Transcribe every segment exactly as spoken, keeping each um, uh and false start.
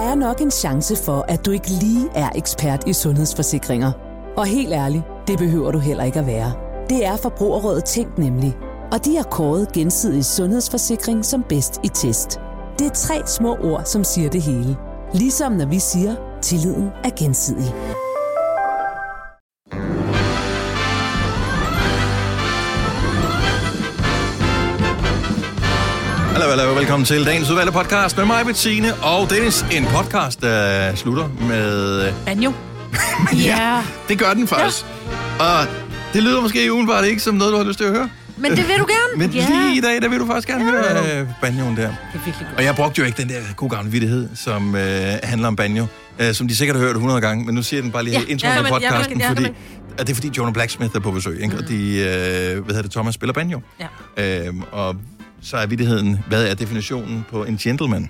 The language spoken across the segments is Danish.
er nok en chance for, at du ikke lige er ekspert i sundhedsforsikringer. Og helt ærligt, det behøver du heller ikke at være. Det er Forbrugerrådet Tænk nemlig. Og de har kåret Gensidig Sundhedsforsikring som bedst i test. Det er tre små ord, som siger det hele. Ligesom når vi siger, tilliden er gensidig. Hallo, hallo, velkommen til dagens udvalgte podcast med mig, Bettine og Dennis. En podcast, der slutter med... Banjo. Ja, det gør den faktisk. Ja. Og det lyder måske udenbart ikke som noget, du har lyst til at høre. Men det vil du gerne. Men ja. lige i dag, der vil du faktisk gerne ja. høre uh, banjoen der. Det er virkelig godt. Og jeg brugte jo ikke den der gode gamle vittighed, som uh, handler om banjo, uh, som de sikkert har hørt hundrede gange, men nu siger den bare lige ja. introen ja, af podcasten, ja, fordi... Ja, det er fordi Jonah Blacksmith er på besøg, ikke? Mm. Og de, øh, hvad hedder det, Thomas spiller banjo. Ja. Øhm, og så er vittigheden, hvad er definitionen på en gentleman?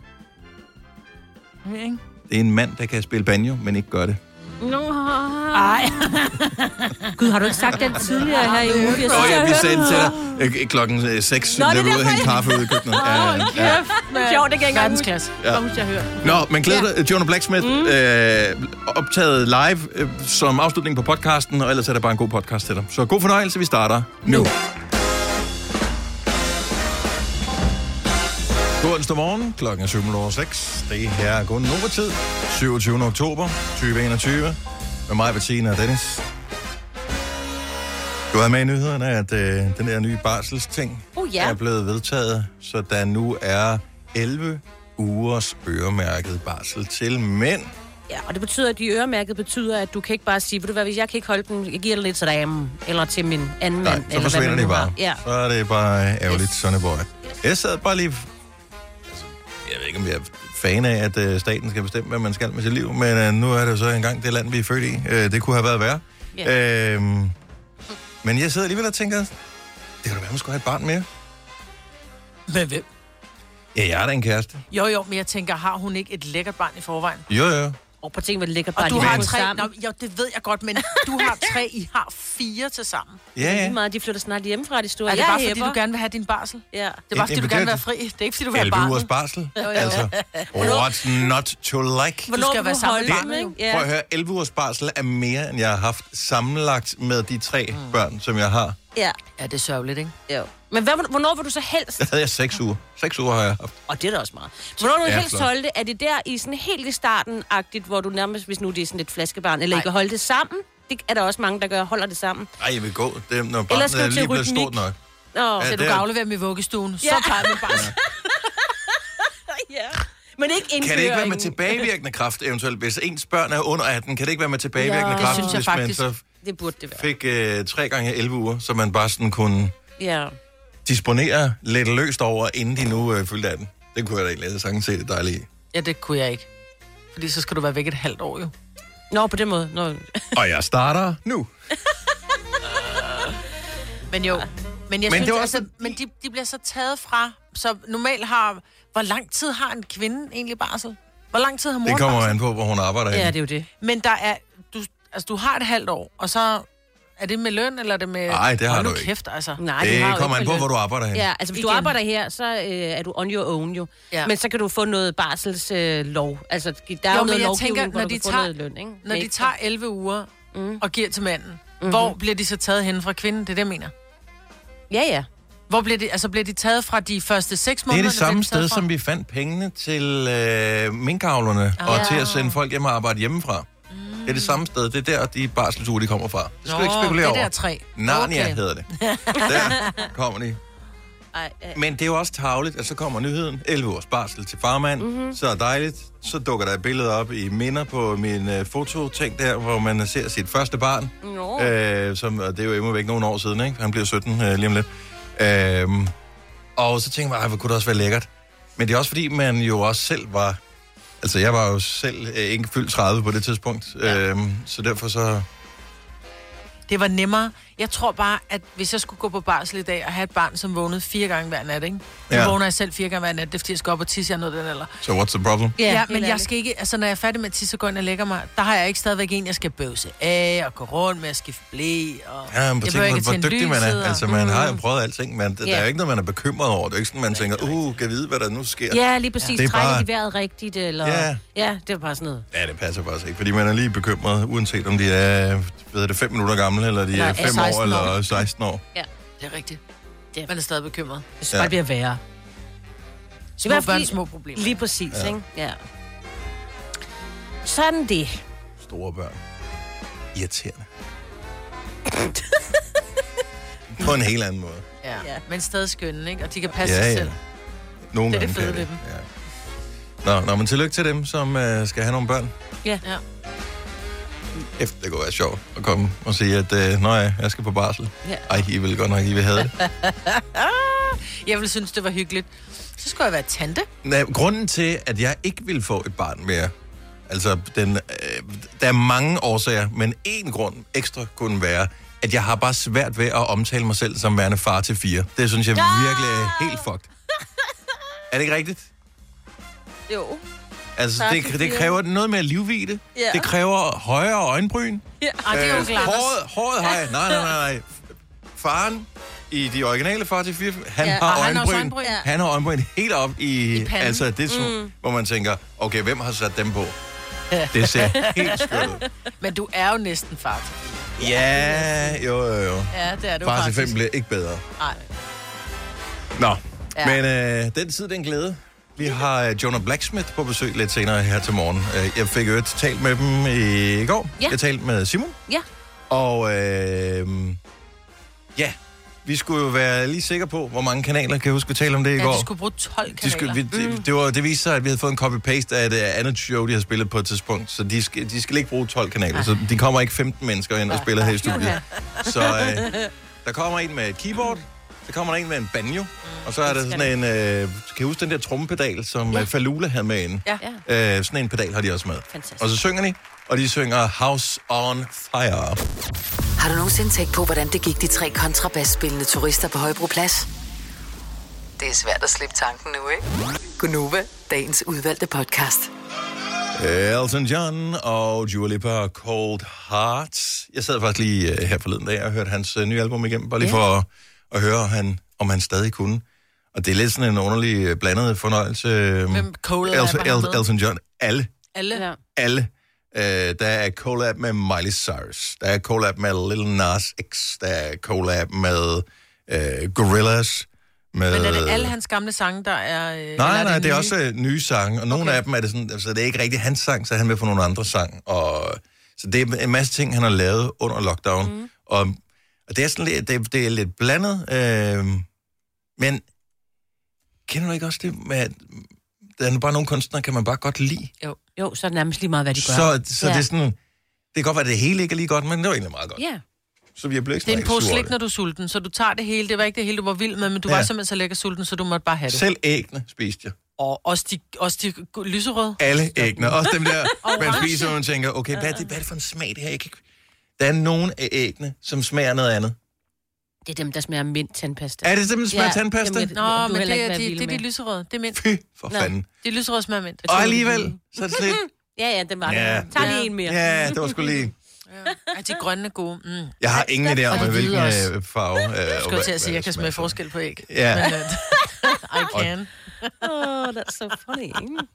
Okay. Det er en mand, der kan spille banjo, men ikke gør det. No. Ej. Gud, har du ikke sagt den tidligere her i ugen? Nå ja, vi sagde den til dig øh, klokken seks, da du ud og hente kaffe ude i køkkenet. Ja, ja, ja. Sjovt, det kan ikke engang klasse. Ja. Nå, men glæder dig, Jonah Blacksmith, mm. øh, optaget live øh, som afslutning på podcasten, og ellers er det bare en god podcast til dig. Så god fornøjelse, vi starter nu. God onsdag morgen, klokken er syv over seks. Det her er kun Nova-tid, syvogtyvende oktober tyve enogtyve. Med mig, Bettine og Dennis. Du har med i nyhederne, at øh, den der nye barselsting uh, yeah. er blevet vedtaget, så der nu er elleve ugers øremærket barsel til mænd. Ja, og det betyder, at de øremærket betyder, at du kan ikke bare sige, ved du hvad, hvis jeg kan ikke holde den, jeg giver det lidt til damen, eller til min anden Nej, mand. så eller forsvinder de bare. Ja. Så er det bare ærgerligt, yes. Sonny Boy. Yes. Jeg sad bare lige... Jeg ved ikke, om jeg er fan af, at øh, staten skal bestemme, hvad man skal med sit liv, men øh, nu er det jo så engang det land, vi er født i. Øh, det kunne have været værre. Yeah. Øh, men jeg sidder alligevel og tænker, det kan da være, man skulle have et barn mere. Men hvem? Ja, jeg er da en kæreste. Jo, jo, men jeg tænker, har hun ikke et lækkert barn i forvejen? Jo, jo. Og på ting, hvor det ligger bare og du har tre, nå, jo, det ved jeg godt, men du har tre, I har fire til sammen. Ja, ja. Det er meget, de flytter snart hjemmefra, de store. Er det bare, fordi du gerne vil have din barsel? Ja. Det er bare, fordi du gerne vil være fri. Det er ikke, fordi du vil have barn. elleve ugers barsel. Jo, jo. Altså, what's not to like? Du skal være sammen med barnet, ja. Prøv at høre, elleve ugers barsel er mere, end jeg har haft sammenlagt med de tre mm. børn, som jeg har. Ja. Ja, det er sørgeligt, ikke? Jo. Men hvad, hvornår vil du så helst? Der havde jeg seks uger. Seks uger har jeg haft. Og det er da også meget. Hvornår vil du helst holde det? Er det der i sådan helt i starten-agtigt, hvor du nærmest, hvis nu det er sådan et flaskebarn, eller I kan holde det sammen? Det er der også mange, der gør, holder det sammen. Nej, jeg vil gå. Det, når barnet er lige blevet stort nok. Nå, så ja, du kan aflevere dem i vuggestuen. Ja. Så tager jeg min barsel. Ja. Men ikke indføringen. Kan det ikke være med tilbagevirkende kraft, eventuelt? Hvis ens børn er under atten, kan det ikke være med tilbagevirkende ja, kraft, synes jeg hvis faktisk, man så det burde det være. fik øh, tre gange elleve uger, så man bare sådan kunne ja. disponere lidt løst over, inden de nu øh, fyldte atten. Det kunne jeg da egentlig sagtens se det dejligt. Ja, det kunne jeg ikke. Fordi så skal du være væk et halvt år, jo. Nå, på den måde. Nå. Og jeg starter nu. Men jo, men jeg men synes, også... altså, men de, de bliver så taget fra, så normalt har, hvor lang tid har en kvinde egentlig barsel? Hvor lang tid har mor Det kommer barsel? an på, hvor hun arbejder Ja, henne. det er jo det. Men der er, du, altså du har et halvt år, og så er det med løn, eller er det med... Nej, det har du ikke. Kæft, altså. Nej, det har kommer an på, hvor du arbejder henne. Ja, altså hvis du Igen. arbejder her, så øh, er du on your own jo. Ja. Men så kan du få noget barselslov. Øh, altså, der er jo, jo noget lovgivning, tænker, hvor når du de kan tager, få noget løn, ikke? Når de tager elleve uger mm. og giver til manden, mm-hmm. hvor bliver de så taget hen fra kvinden? Det er det, jeg mener. Ja, ja. Hvor bliver de, altså bliver de taget fra de første seks måneder? Det er det samme sted, som vi fandt pengene til øh, minkavlerne, ah. og til at sende folk hjem og arbejde hjemmefra. Mm. Det er det samme sted. Det er der, de barselsuger, de kommer fra. Det skal Nå, du ikke spekulere over. det er der tre. Narnia okay. hedder det. Der kommer de. Ej, ej. Men det er jo også tarveligt, at så kommer nyheden. elleve års barsel til farmand. Mm-hmm. Så er dejligt. Så dukker der et billede op i minder på min øh, fototing der, hvor man ser sit første barn. No. Øh, som, og det er jo imod væk nogle år siden, ikke? Han bliver sytten øh, lige om lidt. Øhm, og så tænkte jeg, ej, hvor kunne det også være lækkert. Men det er også fordi, man jo også selv var... Altså, jeg var jo selv øh, ikke fyldt tredive på det tidspunkt. Ja. Øhm, så derfor så... Det var nemmere. Jeg tror bare, at hvis jeg skulle gå på barsel i dag og have et barn, som vågnede fire gange hver nat, ikke? Så Ja. vågner jeg selv fire gange hver nat, det er fordi, jeg skal op og tisse, jeg noget den eller. So what's the problem? Ja, ja men helt jeg skal ikke, altså når jeg er færdig med at tisse, så går jeg ind og lægger mig. Der har jeg ikke stadigvæk en, jeg skal bøvse af og gå rundt med at skifte blæ. Og Ja, men jeg tænk, hvor, hvor tænde dygtig man lyset, er. og- Altså, man har jo prøvet alting, men der Ja. er jo ikke noget, man er bekymret over. Det er ikke sådan, man tænker, uh, kan vide, hvad der nu sker. Ja, lige præcis. Det er Trækker bare- de vejret rigtigt, eller... Ja. Ja, det er bare sådan noget. Ja, det passer faktisk ikke, fordi man er lige bekymret, uanset om de er, ved det, fem minutter gamle, eller de Eller er er fem år, seksten år. eller seksten år. Det er rigtigt. Det- Man er stadig bekymret. Det Ja. skal bare blive værre. Små hvert børn, fald- små problemer. Lige præcis, Ja. ja. Ikke? Ja. Sådan det. Store børn. Irriterende. På en helt anden måde. Ja. Ja. Men stadig skønne, ikke? Og de kan passe Ja, sig ja. selv. Nogle Det er gange det fede kan ved dem. Ja. Nå, nå, men tillykke til dem, som øh, skal have nogle børn. Ja. Ja. Efter det kunne være sjovt at komme og sige, at øh, nå ja, jeg skal på barsel. Ja. Ej, I vil godt nok, I vil have det. Jeg ville synes, det var hyggeligt. Så skulle jeg være tante. Nej, grunden til, at jeg ikke vil få et barn mere, altså, den, øh, der er mange årsager, men en grund ekstra kunne være, at jeg har bare svært ved at omtale mig selv som værende far til fire. Det synes jeg virkelig er helt fucked. Er det ikke rigtigt? Jo. Altså, Far det, til det fire. kræver noget mere livvide. Ja. Det kræver højere øjenbryn. Ja. Ej, det er jo Øh, klart. håret, håret har jeg. Nej, nej, nej, nej. Faren i de originale far til fire, han Ja, har og han har også øjenbryn. øjenbryn. Ja. Han har øjenbryn helt op i... I panden. altså, det er sådan, mm. hvor man tænker, okay, hvem har sat dem på? Det ser helt skørt ud. Men du er jo næsten far til. Ja, jo, jo, jo. Ja, det er du Far til faktisk. fem bliver ikke bedre. Nej. Nå, Ja. men øh, den tid, den glæde. Vi har øh, Jonah Blacksmith på besøg lidt senere her til morgen. Øh, jeg fik jo et talt med dem i går. Ja. Jeg talte med Simon. Ja. Og øh, ja, vi skulle jo være lige sikre på, hvor mange kanaler, kan jeg huske, vi talte om det i Ja, går. de skulle bruge tolv kanaler. De skulle, vi, det, det, var, det viste sig, at vi havde fået en copy-paste af et uh, andet show, de har spillet på et tidspunkt. Så de skal, de skal ikke bruge tolv kanaler. Så de kommer ikke femten mennesker ind og spiller her i studiet. Så øh, der kommer en med et keyboard, så kommer der en med en banjo, og så er der sådan en, øh, kan I huske den der trommepedal, som ja. Falula havde med inde? Ja. Øh, sådan en pedal har de også med. Fantastisk. Og så synger de, og de synger House on Fire. Har du nogensinde tænkt på, hvordan det gik de tre kontrabasspillende turister på Højbroplads? Det er svært at slippe tanken nu, ikke? Gunova, dagens udvalgte podcast. Elton John og Dua Lipa, Cold Hearts. Jeg sad faktisk lige uh, her forleden dag og hørte hans uh, nye album igennem, bare lige Ja. for at, at høre, han, om han stadig kunne. Og det er lidt sådan en underlig uh, blandet fornøjelse. Hvem collab Elton, er han med? El- Elton John. Alle. Alle. Ja. Alle. Uh, der er collab med Miley Cyrus. Der er collab med Lil Nas X. Der er collab med uh, Gorillaz. Med... Men er det alle hans gamle sange, der er... Øh, eller Nej, er nej, det er nye? også uh, nye sange, og nogle Okay. af dem er det sådan, altså det er ikke rigtig hans sang, så er han med på nogle andre sang, og så det er en masse ting, han har lavet under lockdown, mm. og, og det er sådan lidt, det, det er lidt blandet, øh, men kender du ikke også det med, at der er bare nogle kunstnere, kan man bare godt lide, Jo. Jo, så er det nærmest lige meget, hvad de gør. så, så Ja. det er sådan, det kan godt være, at det hele ikke er lige godt, men det var egentlig meget godt, Ja. så vi bliver ikke Det er en sådan pose rigtig sure slik, over når du er sulten, så du tager det hele. Det var ikke det hele, du var vild med, men du Ja. var simpelthen så lækker sulten, så du måtte bare have det. det. Selv æggene spiste jeg. Og også de, også de lyserøde. Alle æggene. Også dem der, man Orange. spiser, og man tænker, okay, hvad er det, hvad er det for en smag, det her? Jeg kan ikke... Der er nogle af æggene, som smager noget andet. Det er dem, der smager mint tandpasta. Er det simpelthen smager tandpasta? dem, Nå, du men heller det ikke er, være de, vild det er de med. lyserøde. Det er mint. Fy for fanden. De lyserøde smager mint. Og alligevel, så er det slet... Ja, ja, den var Ja. ja. Tag lige en mere. Ja, det var sgu lige... Ja, de grønne er gode. Mm. Jeg har ingen idé om, Og de hvilken hvide også. øh, farve... Øh, Jeg skulle til at sige, at jeg kan smage forskel på æg. Ja. Men, uh, I can. Oh, that's so funny.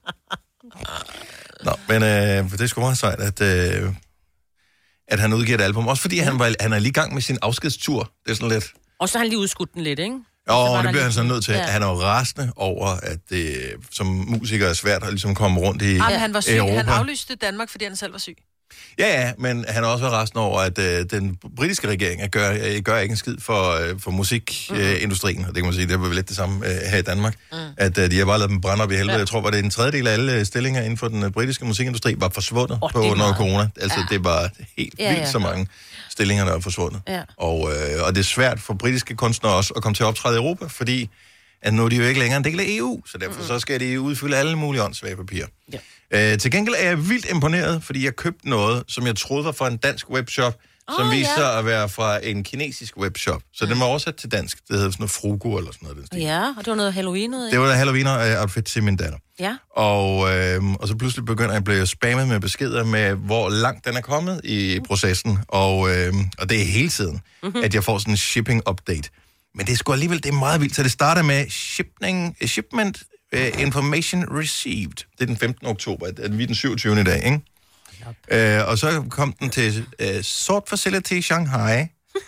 Nå, men øh, det er sgu meget sejt, at, øh, at han udgiver et album. Også fordi han, var, han er lige i gang med sin afskedstur. Det er sådan lidt... Og så har han lige udskudt den lidt, ikke? Jo, var det der bliver han lige- så nødt til. Ja. Han er jo rasende over, at det som musiker er svært at ligesom komme rundt i Jamen, han var syg. Europa. Han aflyste Danmark, fordi han selv var syg. Ja, ja, men han har også været rasende over, at øh, den britiske regering gør, øh, gør ikke en skid for, øh, for musikindustrien. Mm. Og det kan man sige, det var vel lidt det samme øh, her i Danmark. Mm. At øh, de har bare lavet dem brænde op i helvede. Ja. Jeg tror, at det er en tredjedel af alle stillinger inden for den øh, britiske musikindustri var forsvundet Oh, på det er under meget. corona. Altså, ja. Det var helt Ja, vildt ja. så mange stillinger, der er forsvundet. Ja. Og, øh, og det er svært for britiske kunstnere også at komme til at optræde i Europa, fordi at nu er de jo ikke længere en del af E U, så derfor mm. så skal de udfylde alle mulige åndssvage papirer. Ja. Øh, til gengæld er jeg vildt imponeret, fordi jeg købte noget, som jeg troede var fra en dansk webshop, som oh, viser ja. sig at være fra en kinesisk webshop. Så den var oversat til dansk. Det hedder sådan noget Frugo eller sådan noget. Den ja, og det var noget Halloween noget. Det var der Halloween-outfit til min datter. Ja. Og, øh, og så pludselig begynder jeg at blive spammet med beskeder med, hvor langt den er kommet i processen. Og, øh, og det er hele tiden, mm-hmm. at jeg får sådan en shipping-update. Men det er sgu alligevel, det er meget vildt. Så det starter med shipping, shipment uh, information received. Det er den femtende oktober. Vi er den syvogtyvende i dag, ikke? Uh, og så kom den til uh, Sort Facility Shanghai.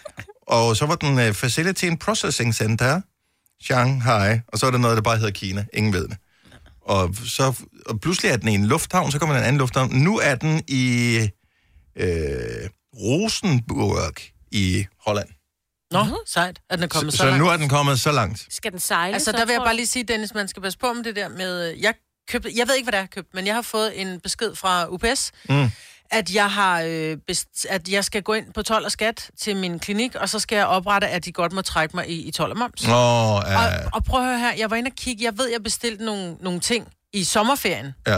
Og så var den uh, Facility and Processing Center Shanghai. Og så er der noget, der bare hedder Kina. Ingen ved det. Og, så, og pludselig er den i en lufthavn, så kommer den en anden lufthavn. Nu er den i uh, Rosenburg i Holland. Nå, sejt, at den er kommet så, så, så så langt. nu er den kommet så langt. Skal den sejle? Altså, så, der vil jeg bare lige sige, Dennis, man skal passe på med det der med... Jeg, købte, jeg ved ikke, hvad der er købt, men jeg har fået en besked fra U P S, mm. at, jeg har, øh, best, at jeg skal gå ind på told og skat til min klinik, og så skal jeg oprette, at de godt må trække mig i, i told og moms. Oh, uh... og, og prøv at høre her, jeg var inde og kigge, jeg ved, jeg bestilte nogle, nogle ting i sommerferien, ja.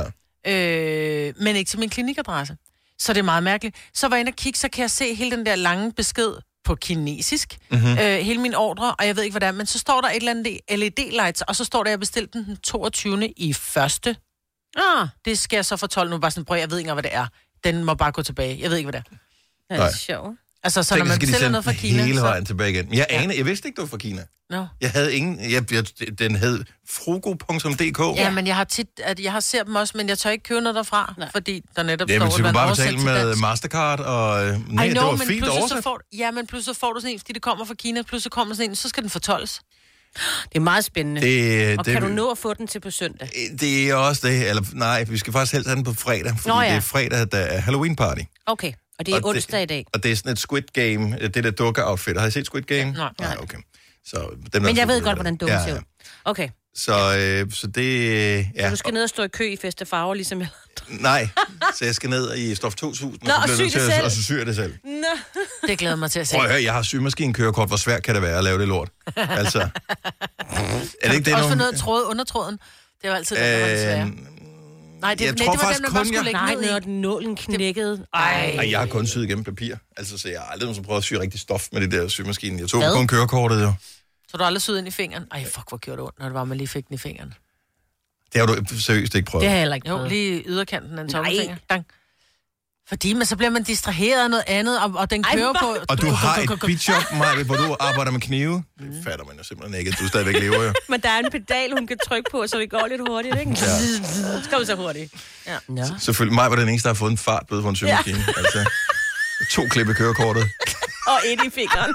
øh, men ikke til min klinikadresse. Så det er meget mærkeligt. Så var jeg inde og kigge, så kan jeg se hele den der lange besked på kinesisk, mm-hmm. øh, hele min ordre, og jeg ved ikke, hvad det er, men så står der et eller andet L E D-lights, og så står der, at jeg bestilte den den toogtyvende i første. Ah, det skal jeg så for tolv nu, bare sådan, prøv, jeg ved ikke, hvad det er. Den må bare gå tilbage. Jeg ved ikke, hvad det er. Det er sjovt. Altså, så Tænk, når man bestiller noget fra Kina... hele vejen så... tilbage igen. Jeg aner, jeg vidste ikke, det var fra Kina. No. Jeg havde ingen... Jeg, jeg, den hed frugo punktum d k. Ja, men jeg har tit... At jeg har set dem også, men jeg tør ikke købe noget derfra, nej. Fordi der netop ja, står... Ja, men du kan bare betale med dansk. Mastercard, og... Nej, know, det var men fint oversat. får, ja, men pludselig får du sådan en, fordi det kommer fra Kina, pludselig kommer sådan en, så skal den fortolles. Det er meget spændende. Det, og det, kan du nå at få den til på søndag? Det er også det. Eller nej, vi skal faktisk helst have den på fredag, fordi Nå, ja. det er fredag, der er Halloween-party. Okay, og det er og onsdag det, i dag. Og det er sådan et Squid Game, det der dukke-outfit. Har I set Squid Game? Nej. Nej, okay. Så, den men jeg ved godt, hvordan dukken ser ud. Okay. Så, øh, så det... Ja. Så du skal ned og stå i kø i Feste Farver, ligesom jeg... Nej, så jeg skal ned i Stof to tusind, Nå, og så bliver til det at, og så syr jeg det selv. Nå. Det glæder mig til at se. Prøv at høre, jeg har symaskinkørekort. Hvor svært kan det være at lave det lort? Altså... er det ikke det, også for nogen... noget tråd under tråden. Det er jo altid, det var det svære. Nej, det, jeg nej, tror det var faktisk dem, der kun, bare skulle jeg... lægge ned i. Nej, når nålen knækkede. Ej. Ej, jeg har kun syet igennem papir. Altså, så jeg har aldrig nogensinde prøvet at sy rigtig stof med det der symaskinen. Jeg tog Hvad? kun kørekortet, jo. Så du har aldrig syet ind i fingeren? Ej, fuck, hvor gjorde det ondt, når det var, man lige fik den i fingeren. Det har du seriøst ikke prøvet. Det har jeg heller ikke prøvet. Jo, lige yderkanten af en tommelfinger. Dang. Fordi man så bliver man distraheret af noget andet, og, og den kører Ej, på... Og du har et bitjob, Maja, hvor du arbejder med knive. Det fatter man jo simpelthen ikke, at du stadigvæk lever jo. Men der er en pedal, hun kan trykke på, så det går lidt hurtigt, ikke? Ja. Så går vi så hurtigt. Ja. Ja. Selvfølgelig, Maja var den eneste, der har fået en fart på en symaskine. Ja. Altså, to klip i kørekortet. Og et i fingeren.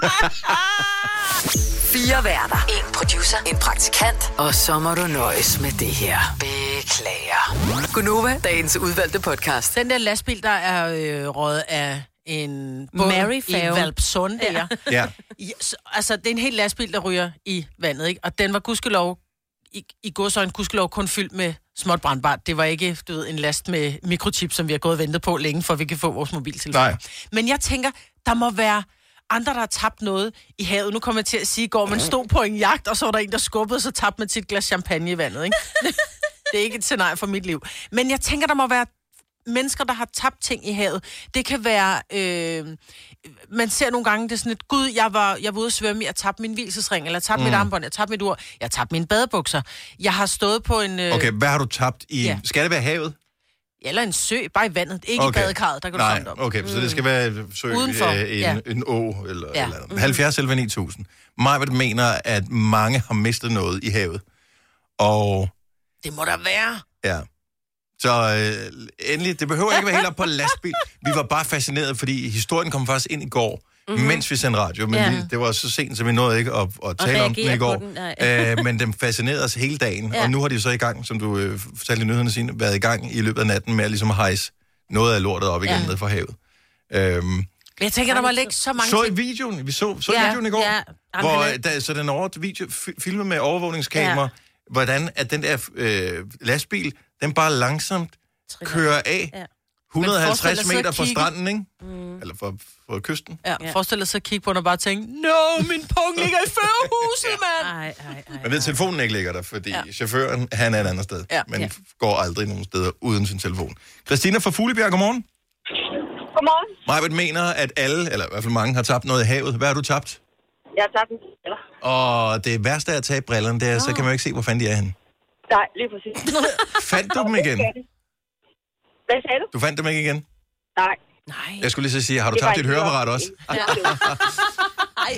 Fire værter. En producer. En praktikant. Og så må du nøjes med det her. Beklager. Gunova, dagens udvalgte podcast. Den der lastbil, der er øh, røget af en Mary i Valpsund, der. Ja. Ja, så, altså, det er en helt lastbil, der ryger i vandet, ikke? Og den var gudskelov, i, i godsøjne gudskelov kun fyldt med småt brandbart. Det var ikke, du ved, en last med mikrochip, som vi har gået og ventet på længe, for at vi kan få vores mobiltelefon. Nej. Men jeg tænker, der må være andre, der har tabt noget i havet. Nu kommer jeg til at sige, går man stod på en jagt, og så var der en, der skubbede, og så tabte man sit glas champagne i vandet, ikke? Det er ikke et scenarie for mit liv. Men jeg tænker, der må være mennesker, der har tabt ting i havet. Det kan være... Øh, man ser nogle gange, det er sådan et... Gud, jeg var, jeg var ude at svømme, jeg tabte min hvilesesring, eller jeg tabte mm. mit armbånd, jeg tabte mit ur, jeg tabte mine badebukser. Jeg har stået på en... Øh, okay, hvad har du tabt i... Ja. Skal det være havet? Eller en sø, bare i vandet. Ikke okay. I badekarret, der kan Nej, du komme op. Okay, så det skal være sø, udenfor, øh, en, ja. en å, eller, ja. eller mm-hmm. halvfjerds eller ni tusind. Majbert mener, at mange har mistet noget i havet. Og... Det må der være. Ja. Så øh, endelig, det behøver ikke være helt op på lastbil. Vi var bare fascineret, fordi historien kom faktisk ind i går, mm-hmm. mens vi sendte radio. Men ja. vi, det var så sent, så vi nåede ikke at, at tale om den i går. Den, øh, men den fascinerede os hele dagen. Ja. Og nu har de så i gang, som du øh, fortalte i nyhederne sine, været i gang i løbet af natten med at ligesom hejse noget af lortet op igen ja. ned fra havet. Øhm, jeg tænker, der var ikke så mange... Så i videoen, vi så, så ja. videoen i går, ja. hvor der, så den over video, filmet med overvågningskamera, ja. hvordan at den der øh, lastbil, den bare langsomt kører af ja. et hundrede og halvtreds meter fra stranden, ikke? Mm. Eller fra, fra kysten. Ja, ja. Forestil dig så at kigge på den og bare tænke, no, min pung ligger i førerhuset, mand! Ej, ej, ej. Men ved, telefonen ikke ligger der, fordi ja. chaufføren, han er et andet sted. Ja. Men ja. går aldrig nogen steder uden sin telefon. Christina fra Fuglebjerg, godmorgen. Godmorgen. Majbert mener, at alle, eller i hvert fald mange, har tabt noget i havet. Hvad har du tabt? Jeg har tabt en briller. Og det værste af at tabe brillerne, det er, oh. så kan man jo ikke se, hvor fanden de er henne. Nej, lige præcis. Fandt du dem igen? Hvad sagde du? Du fandt dem ikke igen? Nej. Nej. Jeg skulle lige så sige, har du tabt dit høreapparat også? Ej,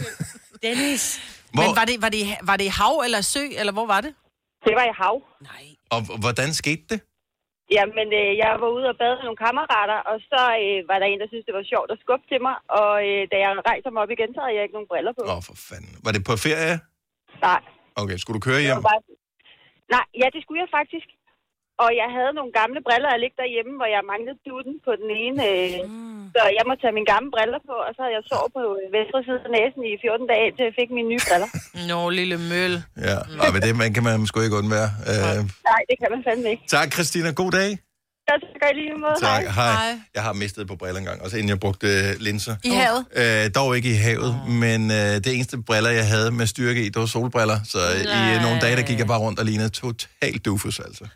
Dennis. Hvor? Men var det, var, det, var det i hav eller sø, eller hvor var det? Det var i hav. Nej. Og hvordan skete det? Jamen, øh, jeg var ude og bade med nogle kammerater, og så øh, var der en, der syntes, det var sjovt at skubbe til mig. Og øh, da jeg rejste mig op igen, så havde jeg ikke nogen briller på. Åh, oh, for fanden. Var det på ferie? Nej. Okay, skulle du køre hjem? Bare... Nej, ja, det skulle jeg faktisk. Og jeg havde nogle gamle briller, jeg ligge derhjemme, hvor jeg manglede duden på den ene. Øh, mm. Så jeg måtte tage mine gamle briller på, og så havde jeg sovet på venstre side af næsen i fjorten dage, til jeg fik mine nye briller. Nå, lille møl. Ja, og ved det man kan man sgu ikke undvære. Uh... Nej, det kan man fandme ikke. Tak, Christina. God dag. Ja, tak i lige måde. Tak, hej. hej. Jeg har mistet på briller engang, også inden jeg brugte uh, linser. I havet? Uh, dog ikke i havet, oh. men uh, det eneste briller, jeg havde med styrke i, det var solbriller. Så Nej. i nogle dage, der gik jeg bare rundt og lignede totalt dufus, altså.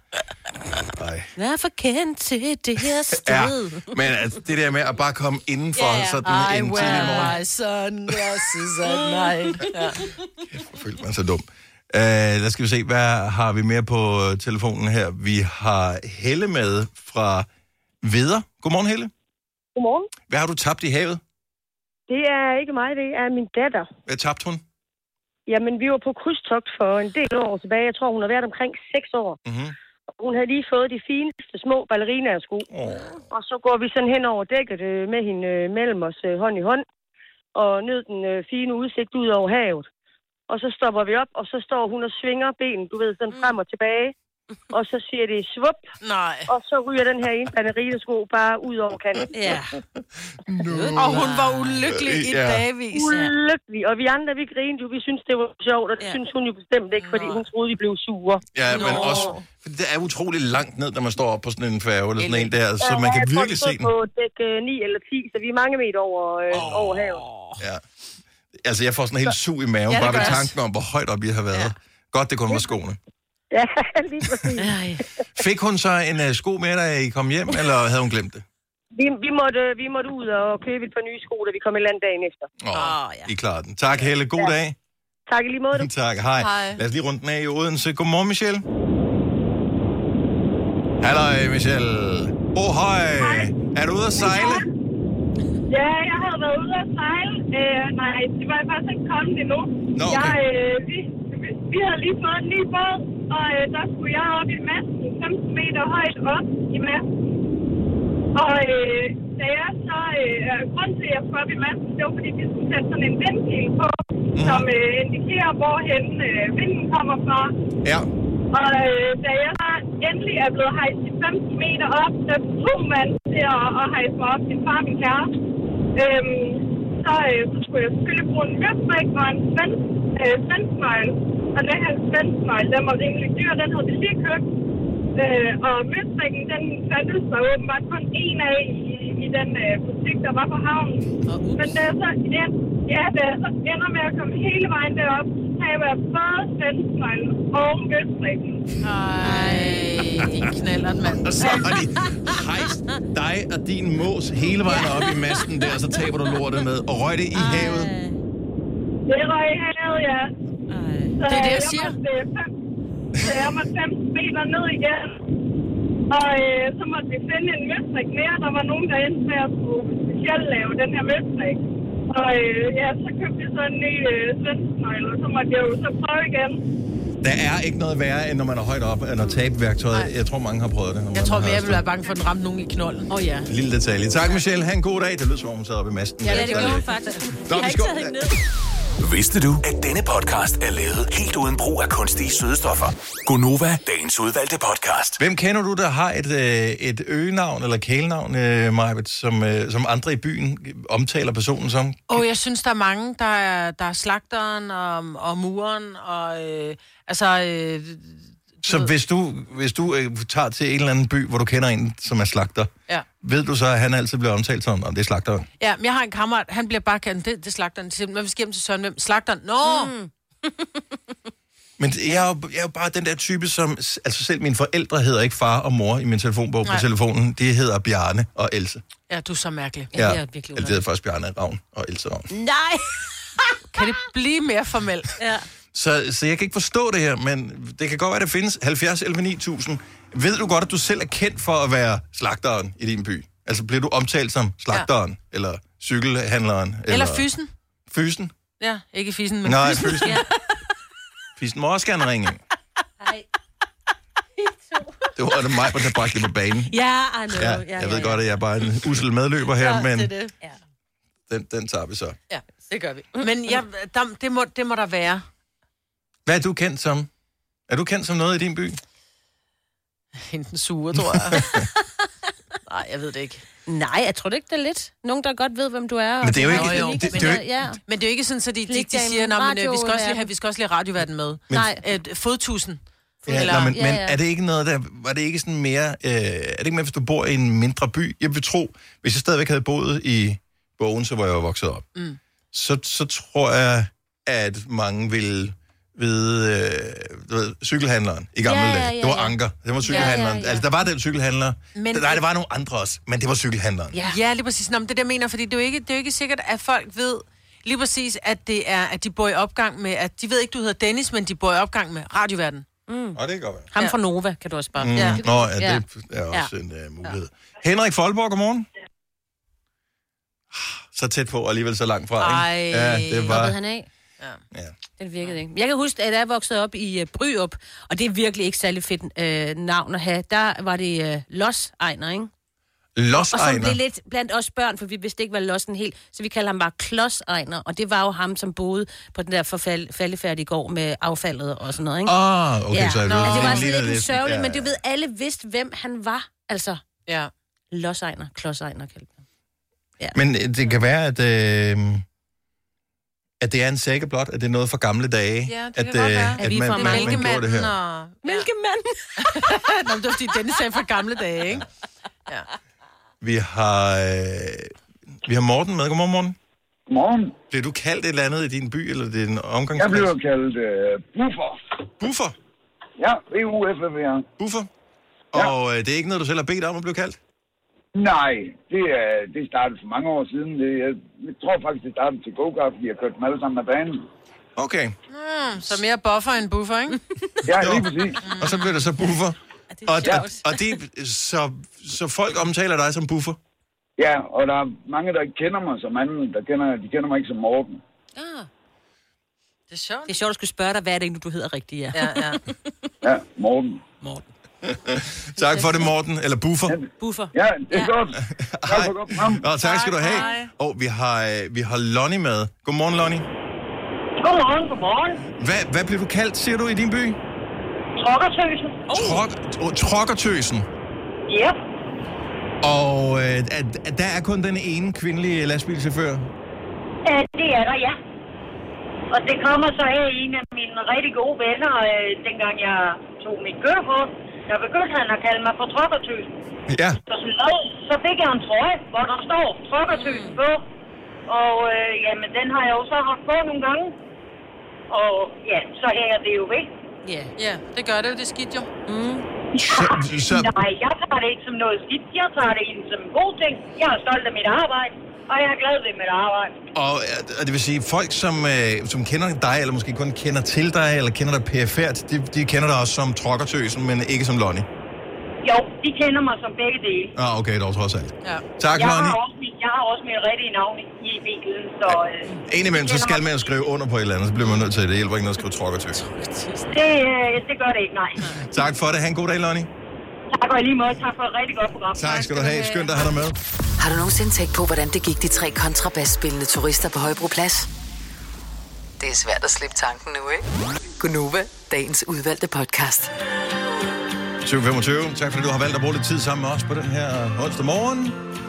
Nej. Hvad er forkendt til det her sted? Ja, men altså, det der med at bare komme indenfor yeah, yeah. sådan I en tidlig morgen. I wear my sunglasses at night. Ja. Jeg følte mig så dum. Uh, lad skal vi se, hvad har vi mere på telefonen her? Vi har Helle med fra Veder. Godmorgen, Helle. Godmorgen. Hvad har du tabt i havet? Det er ikke mig, det er min datter. Hvad tabte hun? Jamen, vi var på krydstogt for en del år tilbage. Jeg tror, hun har været omkring seks år. Mm-hmm. Hun havde lige fået de fineste små ballerinasko. Oh. Og så går vi sådan hen over dækket øh, med hende øh, mellem os øh, hånd i hånd. Og nød den øh, fine udsigt ud over havet. Og så stopper vi op, og så står hun og svinger benen, du ved, sådan frem og tilbage. Og så siger det svup. Nej. Og så ryger den her ene ballerinasko bare ud over kanten. Ja. No. Og hun var ulykkelig i ja. dagvis. Ulykkelig. Og vi andre, vi grinede jo, vi synes det var sjovt, og det ja. synes hun jo bestemt ikke, fordi Nå. hun troede, vi blev sure. Ja, men Nå. også, for det er utroligt langt ned, når man står op på sådan en færge, eller sådan en der, så ja, man kan virkelig se den. på dæk ni eller ti, så vi er mange meter over, øh, oh. over havet. Ja. Altså, jeg får sådan en helt sug i maven, ja, bare ved tanken om, hvor højt op I har været. Ja. Godt, det kun var skoene. Ja, lige præcis. Fik hun så en uh, sko med, da I kom hjem, eller havde hun glemt det? Vi, vi, måtte, vi måtte ud og købe et par nye sko, da vi kom et eller andet dagen efter. Åh, oh, oh, ja. I klarer den. Tak, Helle. God ja. dag. Tak i lige måde. Tak, hej. hej. Lad os lige runde den af i Odense. Godmorgen, Michelle. Halløj, Michelle. Oh, hej. Er du ude at sejle? Ja, jeg havde været ude at sejle. Øh, nej, det var faktisk ikke kommet endnu. Nå, okay. Jeg, øh, vi, vi havde lige fået en ny båd, og øh, der skulle jeg op i masten, femten meter højt op i masten. Og øh, da jeg så, øh, grund til, at jeg skulle op i masten, det var fordi, vi skulle sætte sådan en vindpil på, mm. som øh, indikerer, hvorhen øh, vinden kommer fra. Ja. Og øh, da jeg så endelig er blevet hejst i femten meter op, så tog man til at, at hejse mig op, min far og min kæreste. Øhm, så, øh, så skulle jeg selvfølgelig bruge en møbstrik og en svensk, øh, svensknøgle. Og den her svensknøgle, den var rimelig dyr, den havde vi lige købt. Øh, og møbstrikken, den fandtes der åbenbart kun en af i, i den øh, butik, der var på havnen. Oh, Men da jeg så, ja, ja, da jeg så ender med at komme hele vejen derop, har jeg været både svensknøglen og møbstrikken. Ej, din knalderen, mand. Og så har de hejst dig og din mås hele vejen op i masten der, og så taber du lortet med. Og røg det i Ej. havet? Det røg i havet, ja. Ej. Så det er det, jeg, jeg siger. Måtte, så jeg måtte femten meter ned igen. Og øh, så måtte vi finde en møstrik mere. Der var nogen, der endte med at skulle specielt lave den her møstrik. Og øh, ja, så købte vi så en ny øh, svensknøgle, og så måtte jeg jo så prøve igen. Der er ikke noget værre, end når man er højt op, end at tabe værktøjet. Jeg tror, mange har prøvet det. Jeg tror mere, jeg vil være bange for, at den ramte nogen i knolden. Åh oh, ja. Lille detalje. Tak, Michelle. Ha' en god dag. Det lyder som om, hun sad oppe i masten. Ja, det gjorde hun faktisk. Nå, jeg har ikke taget hende ned. Vidste du, at denne podcast er lavet helt uden brug af kunstige sødestoffer? Gonova, dagens udvalgte podcast. Hvem kender du, der har et, øh, et øgenavn eller kælenavn, øh, Majbet, som, øh, som andre i byen omtaler personen som? Åh, oh, jeg synes, der er mange. Der er, der er slagteren og, og muren og... Øh, altså... Øh, Så hvis du, hvis du øh, tager til en eller anden by, hvor du kender en, som er slagter, ja. ved du så, at han altid bliver omtalt som, om det er slagteren? Ja, men jeg har en kammerat, han bliver bare kaldt, det, det er slagteren. Når vi skal hjem til Søren, hvem? Slagteren? Nå! Mm. Men jeg er, jo, jeg er jo bare den der type, som... Altså selv mine forældre hedder ikke far og mor i min telefonbog Nej. på telefonen. Det hedder Bjarne og Else. Ja, du er så mærkelig. Ja, ja det hedder først Bjarne Ravn og Else Ravn. Nej! Kan det blive mere formelt? Ja. Så, så jeg kan ikke forstå det her, men det kan godt være, at det findes halvfjerds elleve ni tusind. Ved du godt, at du selv er kendt for at være slagteren i din by? Altså bliver du omtalt som slagteren, ja. eller cykelhandleren? Eller, eller fysen. Fysen? Ja, ikke fisen, men Nej, fysen. fysen. Ja. Fysen må også gerne ringe. Nej. Det var det mig, der bragte det på banen. Ja, I know. Ja, ja, jeg ja, ved ja. godt, at jeg er bare en usel medløber her, ja, men det det. Ja. Den, den tager vi så. Ja, det gør vi. Men ja, der, det, må, det må der være. Hvad er du kendt som? Er du kendt som noget i din by? Hende den sure, tror jeg. Nej, jeg ved det ikke. Nej, jeg tror det ikke, det er lidt. Nogen, der godt ved, hvem du er. Men det er jo ikke... Jo, jo. Det, Men, det, det, ja. Men det er jo ikke sådan, at de, de, de siger, at vi skal også lige have, vi skal også lige have radioverden med. Men, Nej. Et fodtusen. Ja, eller, nå, men, ja, ja. men er det ikke noget, der... Var det ikke sådan mere... Øh, er det ikke mere, hvis du bor i en mindre by? Jeg vil tro, hvis jeg stadigvæk havde boet i Bogense, hvor jeg var vokset op, mm. så, så tror jeg, at mange ville vide... Øh, du ved, cykelhandleren i gamle ja, dage. Ja, ja, ja. Det var Anker. Det var cykelhandleren. Ja, ja, ja. Altså, der var den cykelhandler. Men, nej, der var nogle andre også, men det var cykelhandleren. Ja, ja lige præcis. Nå, men det der mener, fordi det er, jo ikke, det er jo ikke sikkert, at folk ved... Lige præcis, at det er, at de bor i opgang med... At de ved ikke, du hedder Dennis, men de bor i opgang med radioverden. Mm. Og det kan godt være. Ham fra Nova, kan du også bare... Mm. Ja. Nå, ja, det er også ja. en uh, mulighed. Ja. Henrik Folborg, godmorgen. Så tæt på, og alligevel så langt fra, Ej. ikke? Ja, det var... Hvad ved han af? Ja. ja. Det virkede ikke. Jeg kan huske, at jeg voksede op i uh, Bryrup, og det er virkelig ikke særlig fedt uh, navn at have. Der var det uh, Los Ejner, ikke? Los Ejner? Og så blev lidt blandt os børn, for vi vidste ikke, hvad Lossen helt. Så vi kaldte ham bare Klods Ejner, og det var jo ham, som boede på den der forfaldefærdige gård med affaldet og sådan noget, ikke? Ah, okay, ja. så jeg ved. Nå, det var sådan lidt lidt sørgeligt, ja. Men du ved, alle vidste, hvem han var. Altså, ja. Los Ejner, Klods Ejner kaldte han. Ja. Men det kan være, at, øh, at det er en sække blot, at det er noget fra gamle dage. Ja, det at, kan godt være. At, at vi man, fra man, man gjorde det her. Og... Mælkemanden! Nå, det var fordi, Dennis sagde fra gamle dage, ikke? Ja. Vi har, øh, vi har Morten med. Godmorgen, Morten. Godmorgen. Bliver du kaldt et eller andet i din by, eller din omgangskreds? Jeg bliver kaldt øh, Buffer. Buffer? Ja, B U F F R. Buffer? Ja. Og øh, det er ikke noget, du selv har bedt om at blive kaldt? Nej, det, er, det startede for mange år siden. Det, jeg, jeg tror faktisk, det startede til go-kart, fordi jeg kørte dem alle sammen af banen. Okay. Mm, så mere buffer end buffer, ikke? Ja, lige præcis. Og så bliver det så Buffer. Og, og, og det, så, så folk omtaler dig som Buffer? Ja, og der er mange, der ikke kender mig som anden. Der kender, de kender mig ikke som Morten. Ah. Det er sjovt. Det er sjovt, at skulle spørge dig, hvad er det egentlig, du hedder rigtigt, ja. Ja, ja. Ja, Morten. Morten. Tak for det, Morten. Eller Buffer. Buffer. Ja, det er ja. godt. Tak for godt program. Nå, tak skal du have. Og vi har, vi har Lonnie med. Godmorgen, Lonnie. Godmorgen, godmorgen. Hvad, hvad bliver du kaldt, siger du, i din by? Trokkertøsen. Oh. Trok, oh, trokkertøsen? Ja. Yep. Og øh, at, at der er kun den ene kvindelige lastbilchauffør? Uh, det er der, ja. Og det kommer så af en af mine rigtig gode venner, øh, dengang jeg tog mit kørekort. Der begyndte han at kalde mig for trokkertøsen. Ja. Så, så fik jeg en trøje, hvor der står trokkertøsen på. Og øh, jamen, den har jeg jo så haft på nogle gange. Og ja, så er det jo væk. Ja, yeah. ja, det gør det jo, det er skidt jo. Mm. Så, så... Nej, jeg tager det ikke som noget skidt. Jeg tager det ind som en god ting. Jeg er stolt af mit arbejde, og jeg er glad ved mit arbejde. Og, og det vil sige, folk, som, øh, som kender dig, eller måske kun kender til dig, eller kender dig perifært, de, de kender dig også som trokkertøsen, men ikke som Lonnie? Jo, de kender mig som begge dele. Ah, okay, dog trods alt. Ja. Tak, jeg Lonnie. Har også, jeg har også mit rigtige navn i bilen, så... Øh, Indimellem, så skal man jo skrive under på et eller andet, så bliver man nødt til det. Det hjælper ikke noget at skrive trokkertøs. Det, øh, det gør det ikke, nej. Tak for det. Ha' en god dag, Lonnie. Tak og i lige måde. Tak for et rigtig godt program. Tak skal du have. Skønt at have dig med. Har du nogensinde tænkt på, hvordan det gik de tre kontrabasspillende turister på Højbroplads? Det er svært at slippe tanken nu, ikke? Gunova, dagens udvalgte podcast. syv femogtyve. Tak fordi du har valgt at bruge lidt tid sammen med os på den her onsdag morgen.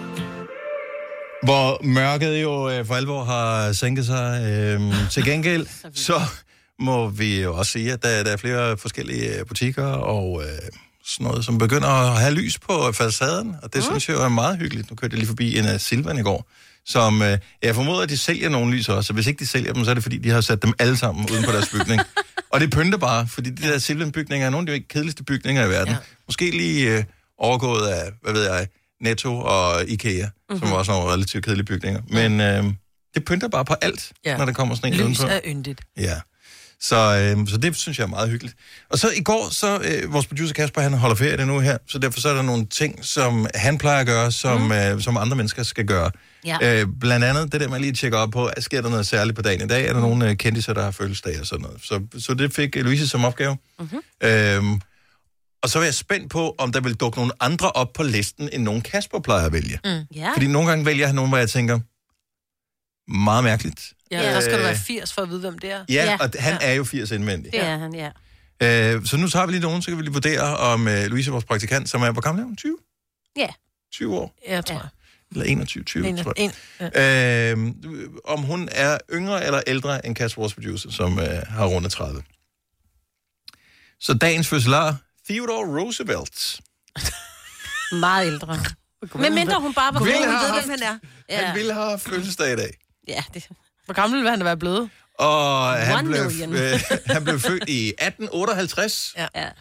Hvor mørket jo øh, for alvor har sænket sig. Øh, til gengæld, så må vi jo også sige, at der, der er flere forskellige butikker og øh, sådan noget, som begynder at have lys på facaden. Og det mm. synes jeg jo er meget hyggeligt. Nu kørte jeg lige forbi en af Silvan i går, som øh, jeg formoder, at de sælger nogle lys også. Så hvis ikke de sælger dem, så er det fordi, de har sat dem alle sammen uden på deres bygning. Og det pynter bare, fordi de der Silvan-bygninger er nogle af de kedeligste bygninger i verden. Ja. Måske lige øh, overgået af, hvad ved jeg, Netto og IKEA, mm-hmm. som også er nogle relativt kedelige bygninger. Men øh, det pynter bare på alt, ja. når der kommer sådan en Lys udenfor. er yndigt. Ja. Så, øh, så det synes jeg er meget hyggeligt. Og så i går, så øh, vores producer Kasper, han holder ferie nu her, så derfor så er der nogle ting, som han plejer at gøre, som, mm. øh, som andre mennesker skal gøre. Ja. Øh, blandt andet det der med lige at tjekke op på, sker der noget særligt på dagen i dag? Er der nogle øh, kendisser, der har fødselsdag og sådan noget? Så, så det fik Louise som opgave. Mm-hmm. Øhm, og så er jeg spændt på, om der vil dukke nogle andre op på listen, end nogen Kasper plejer at vælge. Mm. Yeah. Fordi nogle gange vælger jeg nogen, hvor jeg tænker, meget mærkeligt. Ja, der skal du være firs for at vide, hvem det er. Ja, ja. Og han ja. er jo firs indvendig. Det er han, ja. Øh, så nu tager vi lige nogen, så kan vi lige vurdere, om uh, Louise, vores praktikant, som er, hvor gammel er hun? tyve? Ja. tyve år? Ja, jeg tror jeg. Eller enogtyve, tyve, en, tror jeg. En, ja. øh, om hun er yngre eller ældre end Kasper, vores producer, som uh, har rundet tredive. Så dagens fødselar, Theodore Roosevelt. Meget ældre. Men mindre hun bare var ville hun have ved, haft, hvem han er. Ja. Han ville have fødselsdag i dag. Ja, det... Hvor gammel vil han da være blevet? Og han blev, øh, han blev født i atten otteoghalvtreds. Ja. ja.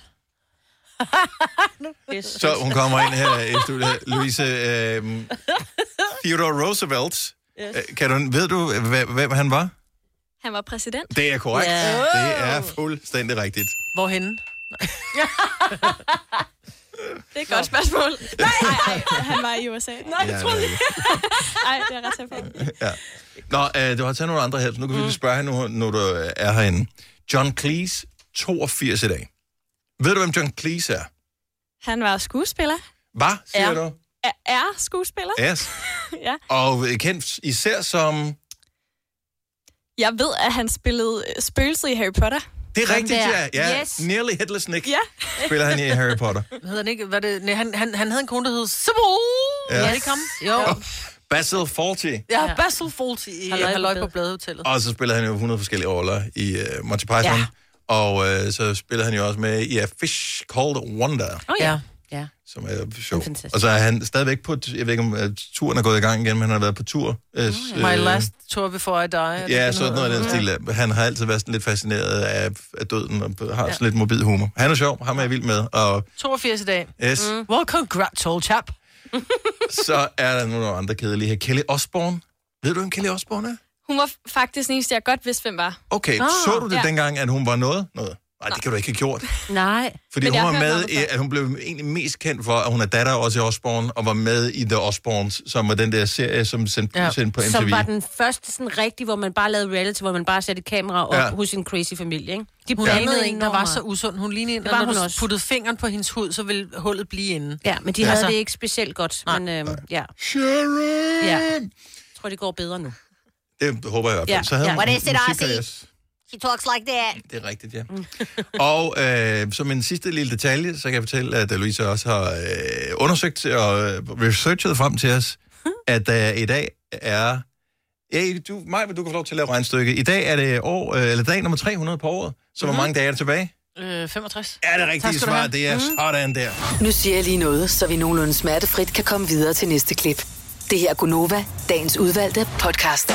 Så hun kommer ind her i studiet. Louise, øh, Theodore Roosevelt. Yes. Kan du, ved du, hvem han var? Han var præsident. Det er korrekt. Yeah. Det er fuldstændig rigtigt. Hvorhenne? Det er et godt spørgsmål. Nej, nej, nej, han var i U S A. Nej, jeg troede ikke. Nej, det er ret tæt på. Ja. Nå, øh, du har taget nogle andre her, så nu kan vi lige spørge hende, nu, når du er herinde. John Cleese, toogfirs i dag. Ved du, hvem John Cleese er? Han var skuespiller. Hvad, siger er. du? Er, er skuespiller. Yes. Ja. Og kendt især som... Jeg ved, at han spillede spøgelset i Harry Potter. Det er rigtigt, ja. ja. Yes. Nearly Headless Nick ja. spiller han i Harry Potter. Hvad hedder han ikke? Hvad det? Nej, han, han, han havde en kone, der hed Sybil. Ja. Ja, det kom. Jo. Oh, Basil Fawlty. Ja, Basil Fawlty i Halløj på Badehotellet. Og så spiller han jo hundrede forskellige roller i uh, Monty Python. Ja. Og uh, så spiller han jo også med i A Fish Called Wanda. Oh ja. Ja. Som er sjov. Og så er han stadigvæk på, jeg ved ikke om uh, turen er gået i gang igen, men han har været på tur. Uh, uh, My last tour before I die. Ja, sådan noget af den stil. Han har altid været sådan lidt fascineret af, af døden, og har ja. sådan lidt morbid humor. Han er sjov, ham er jeg vild med. Og toogfirs i dag. Yes. Mm. Well, congrats, old chap. Så er der nogle andre kedelige her. Kelly Osbourne. Ved du, hvem Kelly Osbourne er? Hun var faktisk den eneste, jeg godt vidste, hvem var. Okay, ah, så du det ja. dengang, at hun var noget? Noget? Nej, det kan du ikke have gjort. Nej. Fordi hun var med, i, at hun blev egentlig mest kendt for, at hun er datter også i Osbourne, og var med i The Osbournes, som var den der serie, som sendte ja. sendt på M T V. Som var den første sådan rigtig, hvor man bare lavede reality, hvor man bare satte et kamera op ja. hos en crazy familie, ikke? De hun lignede en, der var så usund. Hun lignede en, der hun også puttede fingeren på hendes hud, så ville hullet blive inde. Ja, men de havde altså. det ikke specielt godt. Nej. Men øhm, ja. Sharon! Ja. Jeg tror, det går bedre nu. Det håber jeg i hvert fald. Ja. Så havde ja. hun What is it, Ozzy? She talks like that. Det er rigtigt, ja. Mm. Og øh, som en sidste lille detalje, så kan jeg fortælle, at Louise også har øh, undersøgt og øh, researchet frem til os, at øh, i dag er... Ja, du, Maj, du kan få lov til at lave regnstykke. I dag er det år, øh, eller dag nummer tre hundrede på året. Så hvor mm-hmm. mange dage er der tilbage? Øh, femogtres. Ja, det er rigtigt svar. Det er mm. sådan der. Nu siger jeg lige noget, så vi nogenlunde smertefrit kan komme videre til næste klip. Det her er Gunova, dagens udvalgte podcast.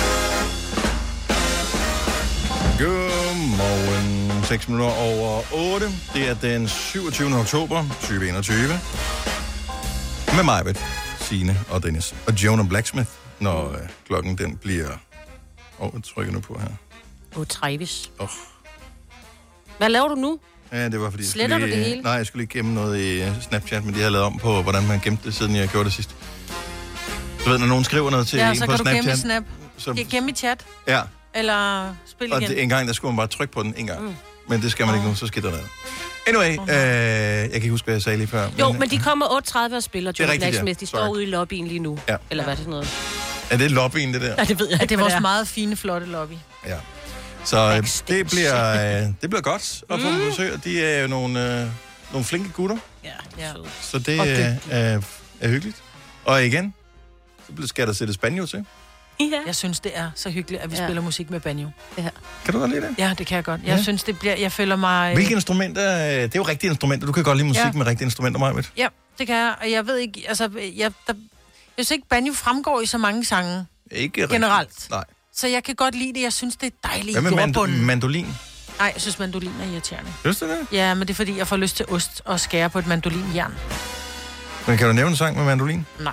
Godmorgen. seks minutter over otte. Det er den syvogtyvende oktober tyve enogtyve. Med mig, Signe og Dennis. Og Jonah Blacksmith, når øh, klokken den bliver... Åh, oh, jeg trykker nu på her. Åh, oh, Travis. Oh. Hvad laver du nu? Ja, det var fordi... Sletter lige, du det hele? Nej, jeg skulle lige gemme noget i uh, Snapchat, men de har lavet om på, hvordan man gemte det, siden jeg gjorde det sidst. Du ved, når nogen skriver noget til ja, en på Snapchat... Ja, så kan du gemme i Snap. Så... Gemme i chat. Ja. Eller spil igen. Og det, en gang, der skulle man bare trykke på den en gang. Mm. Men det skal man oh. ikke nu, så sker der noget. Anyway, okay. øh, jeg kan ikke huske, hvad jeg sagde lige før. Jo, men, men de kommer otte tredive og spiller John Blacksmith. De står ude i lobbyen lige nu. Ja. Eller hvad er det sådan noget? Er det lobbyen, det der? Ja, det ved jeg ikke. Det er vores er. meget fine, flotte lobby. Ja. Så øh, det, bliver, øh, det bliver godt at få mm. besøg. De er jo nogle, øh, nogle flinke gutter. Ja, ja. Så det øh, er, er hyggeligt. Og igen, så skal der sætte banjo til. Ja. Jeg synes, det er så hyggeligt, at vi ja. spiller musik med banjo. Ja. Kan du godt lide det? Ja, det kan jeg godt. Jeg ja. synes, det bliver... Jeg føler mig... Hvilke instrumenter? Det er jo rigtige instrumenter. Du kan godt lide musik ja. med rigtige instrumenter, Majbet. Ja, det kan jeg. Og jeg ved ikke... Altså, jeg, der, jeg synes ikke, banjo fremgår i så mange sange. Ikke generelt. Rigtigt. Nej. Så jeg kan godt lide det. Jeg synes, det er dejligt. Hvad med mand- mandolin? Nej, jeg synes, mandolin er irriterende. Synes du det? Ja, men det er fordi, jeg får lyst til ost og skære på et mandolinjern. Men kan du nævne en sang med mandolin? Nej.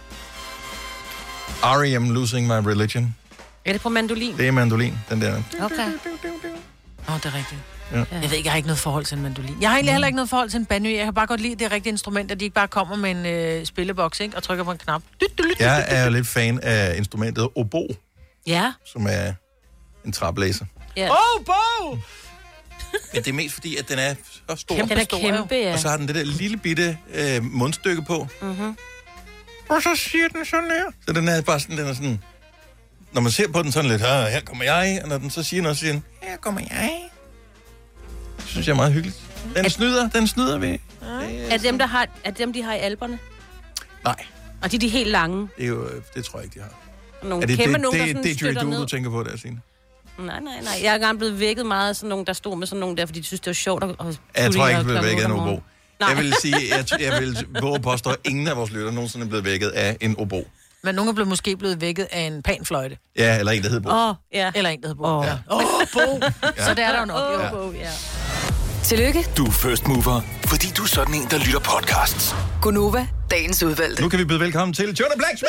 R E M Losing My Religion. Er det på mandolin? Det er mandolin, den der. Okay. Åh, oh, det er rigtigt. Ja. Jeg ved ikke, jeg har ikke noget forhold til en mandolin. Jeg har egentlig heller ikke noget forhold til en banjo. Jeg kan bare godt lide det rigtige instrument, at de ikke bare kommer med en øh, spilleboks, ikke? Og trykker på en knap. Jeg er lidt fan af instrumentet obo, Ja. som er en træblæser. Ja. Oh, bo! Men det er mest fordi, at den er så stor. Kæmpe, den er kæmpe, ja. Og så har den det der lille bitte øh, mundstykke på. Mm-hmm. Og så siger den sådan her. Så den er bare sådan, den er sådan... Når man ser på den sådan lidt, ah, her kommer jeg, og når den så siger noget, så siger den, her kommer jeg. Det synes jeg er meget hyggeligt. Den snyder, den snyder vi. Er dem, der har, er dem, de har i Alperne? Nej. Og de er de helt lange? Det, er jo, det tror jeg ikke, de har. Nogle er det kæmpe det, nogen, det, der sådan det, det støtter er Jerry ned? Du, du tænker på der, Signe? Nej, nej, nej. Jeg er engang blevet vækket meget af sådan nogen, der stod med sådan nogen der, fordi de synes, det var sjovt at... at jeg tror ikke, jeg blev vækket af en obo. obo. Jeg vil sige, jeg, jeg vil våge påstå, at ingen af vores lytter nogensinde er blevet vækket af en obo. Men nogen er blevet måske blevet vækket af en panfløjte. Ja, eller en, der hedder Bo. Åh, oh, ja. Eller en, der hedder Bo. Åh, ja. oh, Bo. Ja. Så det er der jo nok. Åh, Ja. Bo, ja. Tillykke, Du er first mover, fordi du er sådan en, der lytter podcasts. Gunova, dagens udvalgte. Nu kan vi byde velkommen til Jonah Blacksmith!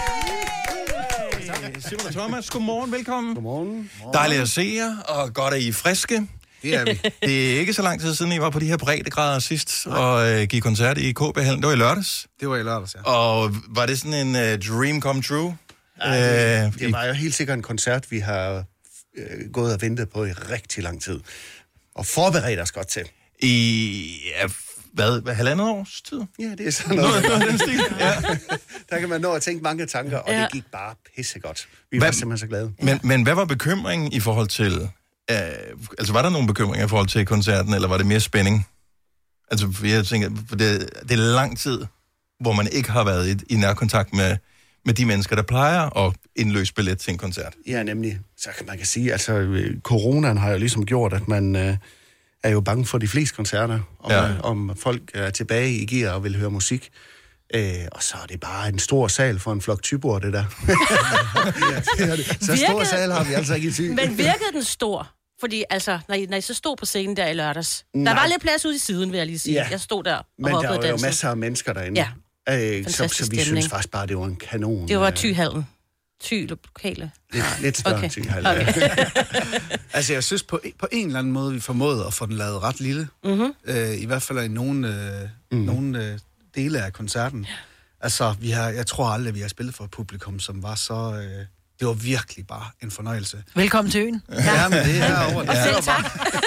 Simon og Thomas, godmorgen, velkommen. Godmorgen. Dejligt at se jer, og godt at I er friske. Det er vi. Det er ikke så lang tid siden, I var på de her breddegrader sidst, og øh, gik koncert i K B-hallen. Det var i lørdags. Det var i lørdags, ja. Og var det sådan en uh, dream come true? Ej, det, Øh, det var jo helt sikkert en koncert, vi har øh, gået og ventet på i rigtig lang tid. Og forberedt os godt til. I, ja, hvad, hvad, halvandet års tid? Ja, det er sådan noget. Noget af den stil, ja. Der kan man nå at tænke mange tanker, og Ja. det gik bare pissegodt. Vi Hvad- var simpelthen så glade. Men, men hvad var bekymringen i forhold til... Øh, altså, var der nogen bekymringer i forhold til koncerten, eller var det mere spænding? Altså, for jeg tænker, for det, det er lang tid, hvor man ikke har været i, i nærkontakt med, med de mennesker, der plejer at indløse billet til en koncert. Ja, nemlig. Så kan man kan sige, altså, øh, coronaen har jo ligesom gjort, at man øh, er jo bange for de fleste koncerter, om, Ja. ja. om folk er tilbage i gear og vil høre musik. Øh, og så er det bare en stor sal for en flok typer, det der. Ja, det er det. Så stor Virkede- sal har vi altså ikke i Thy. Men virkede den stor? Fordi altså, når I, når I så stod på scenen der i lørdags, der Nej. var lidt plads ude i siden, vil jeg lige sige. Ja. Jeg stod der og Men der hoppede og var jo dansede. masser af mennesker derinde. Ja. Øh, så, Fantastisk så vi stemning. synes faktisk bare, det var en kanon. Det var øh, Thy-hallen. Thy lokale. Lidt, lidt større Okay. okay. Thy-hal. Okay. Altså, jeg synes på, på en eller anden måde, vi formåede at få den lavet ret lille. Mm-hmm. Øh, I hvert fald i nogle, øh, Mm. nogle øh, dele af koncerten. Altså, vi har, jeg tror aldrig, vi har spillet for et publikum, som var så... Øh, det var virkelig bare en fornøjelse. Velkommen til øen. Ja, men det er over. Og selv tak.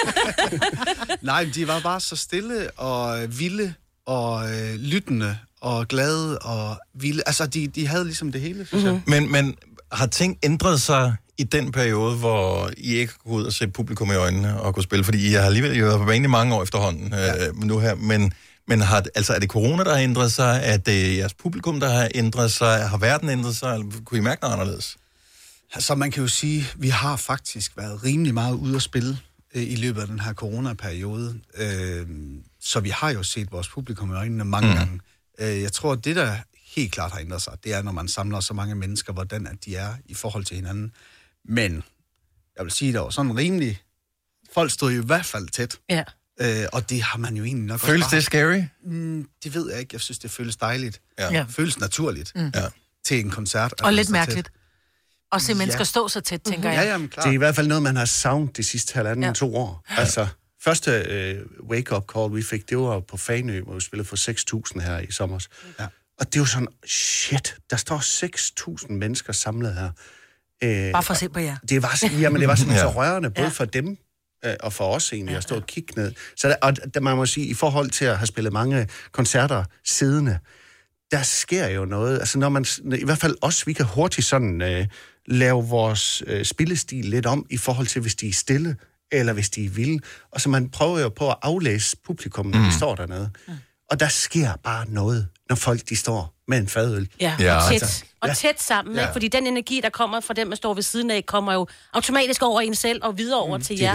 Nej, men de var bare så stille og øh, vilde og øh, lyttende og glade og vilde. Altså, de, de havde ligesom det hele, synes Mhm. jeg. Men, men har ting ændret sig i den periode, hvor I ikke kunne gå ud og se publikum i øjnene og kunne spille? Fordi I har alligevel jo været på banen i mange år efterhånden ja. øh, nu her, men... Men har, altså, er det corona, der har ændret sig? Er det jeres publikum, der har ændret sig? Har verden ændret sig? Eller kunne I mærke noget anderledes? Så man kan jo sige, vi har faktisk været rimelig meget ude at spille øh, i løbet af den her coronaperiode. Øh, så vi har jo set vores publikum i øjnene mange mm. gange. Øh, jeg tror, det der helt klart har ændret sig, det er, når man samler så mange mennesker, hvordan at de er i forhold til hinanden. Men jeg vil sige, der var sådan rimelig... Folk stod jo i hvert fald tæt. Ja. Øh, og det har man jo egentlig nok Føles også det scary? Mm, det ved jeg ikke. Jeg synes, det føles dejligt. Ja. Ja. Det føles naturligt Mm. Ja. til en koncert. at Og man lidt står tæt. mærkeligt. Og se mennesker Ja. stå så tæt, tænker Ja, jeg. jamen, klar. Det er i hvert fald noget, man har savnet de sidste halvanden, Ja. ja. to år. Altså, første øh, wake-up call, vi fik, det var på Fanø, hvor vi spillede for seks tusind her i sommer. Ja. Og det var sådan, shit, der står seks tusind mennesker samlet her. Øh, Bare for at se på jer. Det var, sådan- jamen, det var sådan Ja. så rørende, både Ja. for dem øh, og for os egentlig, at stå og kigge ned. Så der, og der, man må sige, i forhold til at have spillet mange koncerter siddende, der sker jo noget. Altså når man, i hvert fald os, vi kan hurtigt sådan øh, lave vores øh, spillestil lidt om, i forhold til, hvis de er stille, eller hvis de er vilde. Og så man prøver jo på at aflæse publikum, når mm. de står dernede. Mm. Og der sker bare noget, når folk de står med en fadøl. Ja, Ja. og tæt. Altså, Og ja. tæt sammen, Ja. ikke? Fordi den energi, der kommer fra dem, der står ved siden af, kommer jo automatisk over en selv og videre over mm, til det er jer. det.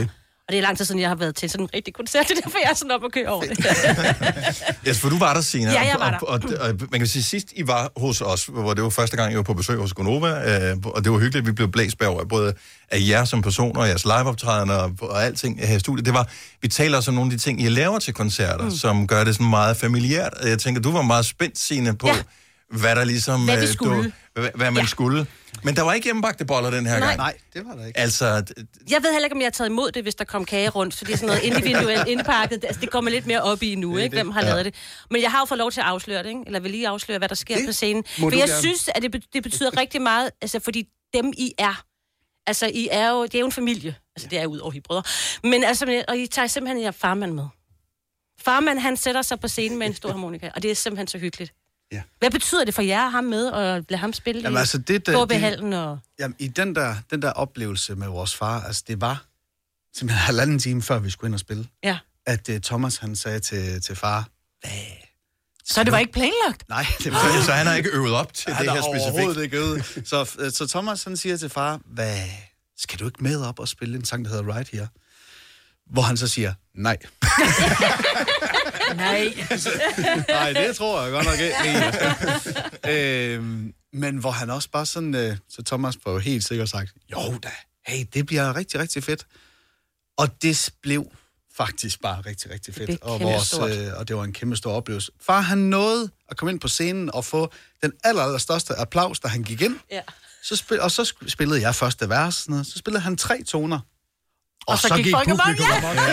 Og det er lang tid siden, jeg har været til sådan en rigtig koncert, det er derfor, jeg er sådan op og kører over det. Ja, for du var der, Signe. Ja, jeg var der. Og, og, og, og man kan sige, sidst I var hos os, hvor det var første gang, I var på besøg hos Gonova, øh, og det var hyggeligt, at vi blev blæst bagover, både af jer som personer, og jeres liveoptrædende og, og alting her i studiet. Det var, vi taler også om nogle af de ting, I laver til koncerter, mm. som gør det sådan meget familiært. Jeg tænker, du var meget spændt, Signe, på, ja. hvad der ligesom... Hvad vi skulle. Du, hvad, hvad man ja. skulle. Men der var ikke hjemmebagte boller den her Nej. gang. Nej, det var der ikke. Altså... Jeg ved heller ikke, om jeg har taget imod det, hvis der kom kage rundt, fordi sådan noget individuelt indpakket, altså det kommer lidt mere op i nu, ikke? Hvem har ja. lavet det. Men jeg har jo fået lov til at afsløre det, ikke? Eller vil lige afsløre, hvad der sker det på scenen. For jeg gerne. synes, at det, det betyder rigtig meget, altså fordi dem I er, altså I er jo, det er jo en familie, altså det er ud over I brødre, men altså, og I tager simpelthen jer farmand med. Farmand, han sætter sig på scenen med en stor harmonika, og det er simpelthen så hyggeligt. Ja. Hvad betyder det for jer at ham med, og lade ham spille jamen, i altså det, K B-hallen? Og... Jamen, i den der, den der oplevelse med vores far, altså det var simpelthen halvanden time, før vi skulle ind og spille, ja. at uh, Thomas, han sagde til, til far, hvad? Så det var ikke planlagt? Nej, det var så, så han har ikke øvet op til han det her specifikt? Han har overhovedet ikke øvet. Så, så Thomas, han siger til far, hvad? Skal du ikke med op og spille en sang, der hedder Right Here? Hvor han så siger, nej. Nej. Nej, det tror jeg godt nok ikke. øhm, men hvor han også bare sådan, øh, så Thomas var jo helt sikkert sagt, jo da, hey, det bliver rigtig, rigtig fedt. Og det blev faktisk bare rigtig, rigtig fedt. Og, vores, øh, og det var en kæmpe stor oplevelse. Far, han nåede at komme ind på scenen og få den aller, aller største applaus, da han gik ind. Ja. Så spil, og så spillede jeg første vers, sådan noget. Så spillede han tre toner. Og, og så, så gik, gik publikum amok. Ja.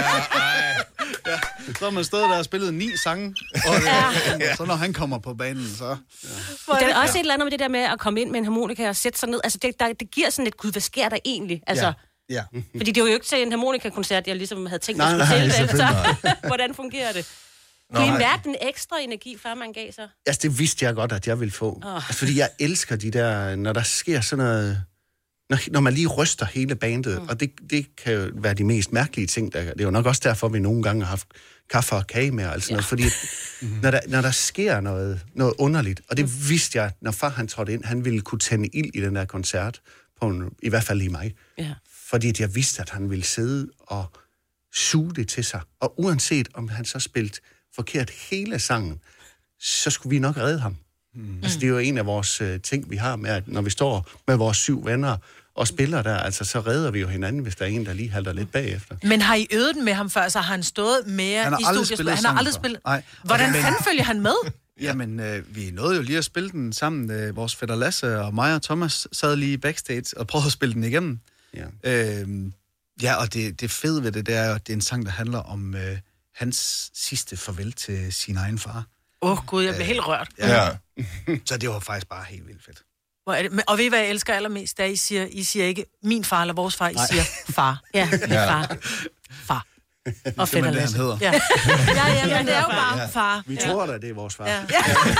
Ja, så har man stået der og spillet ni sange, og, ja. og så når han kommer på banen, så... Ja. Det er også et eller andet med det der med at komme ind med en harmonika og sætte sig ned. Altså, det, der, det giver sådan et, gud, hvad sker der egentlig? Altså, ja. Ja. Fordi det var jo ikke til en harmonikakoncert, jeg ligesom havde tænkt, at jeg skulle til det. Hvordan fungerer det? Kan I mærke den ekstra energi, før man gav sig? Altså, det vidste jeg godt, at jeg ville få. Oh. Altså, fordi jeg elsker de der, når der sker sådan noget... Når, når man lige ryster hele bandet, mm. og det, det kan jo være de mest mærkelige ting, der, det er jo nok også derfor, vi nogle gange har haft kaffe og kage med, altså ja. noget, fordi mm-hmm. når, der, når der sker noget, noget underligt, og det mm. vidste jeg, når far han trådte ind, han ville kunne tænde ild i den der koncert, på en, i hvert fald i mig, ja. fordi at jeg vidste, at han ville sidde og suge det til sig, og uanset om han så spillede forkert hele sangen, så skulle vi nok redde ham. Mm. Altså, det er jo en af vores uh, ting, vi har med, at når vi står med vores syv venner og spiller der, altså, så redder vi jo hinanden, hvis der er en, der lige halter lidt bagefter. Men har I øvet den med ham før, så har han stået mere i studiet? Han har aldrig spillet. Nej. Hvordan men... fanden følger han med? Jamen, øh, vi nåede jo lige at spille den sammen. Øh, vores fætter Lasse og mig og Thomas sad lige backstage og prøvede at spille den igennem. Ja, øh, ja og det, det fede ved det, det er, det er en sang, der handler om øh, hans sidste farvel til sin egen far. Åh oh, gud, jeg bliver helt rørt. Ja. Ja. Så det var faktisk bare helt vildt fedt. Hvor er det? Og ved I, hvad jeg elsker allermest? Da I siger, I siger ikke min far eller vores far, I Nej. siger far. Ja, min far. Far. Og fætter det, han hedder. Ja. ja, ja, men det er jo bare ja. far. Vi ja. tror da, det er vores far. Ja. Ja.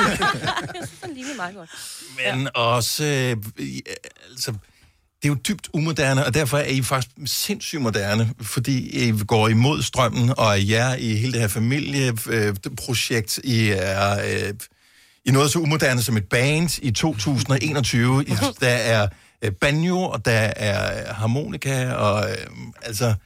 Jeg synes, han ligner meget godt. Men ja. også, øh, altså, det er jo dybt umoderne, og derfor er I faktisk sindssygt moderne, fordi I går imod strømmen, og er jer i hele det her familieprojekt, øh, I er... Øh, I noget så umoderne som et band i to tusind og enogtyve. Der er øh, banjo, og der er harmonika, og øh, altså...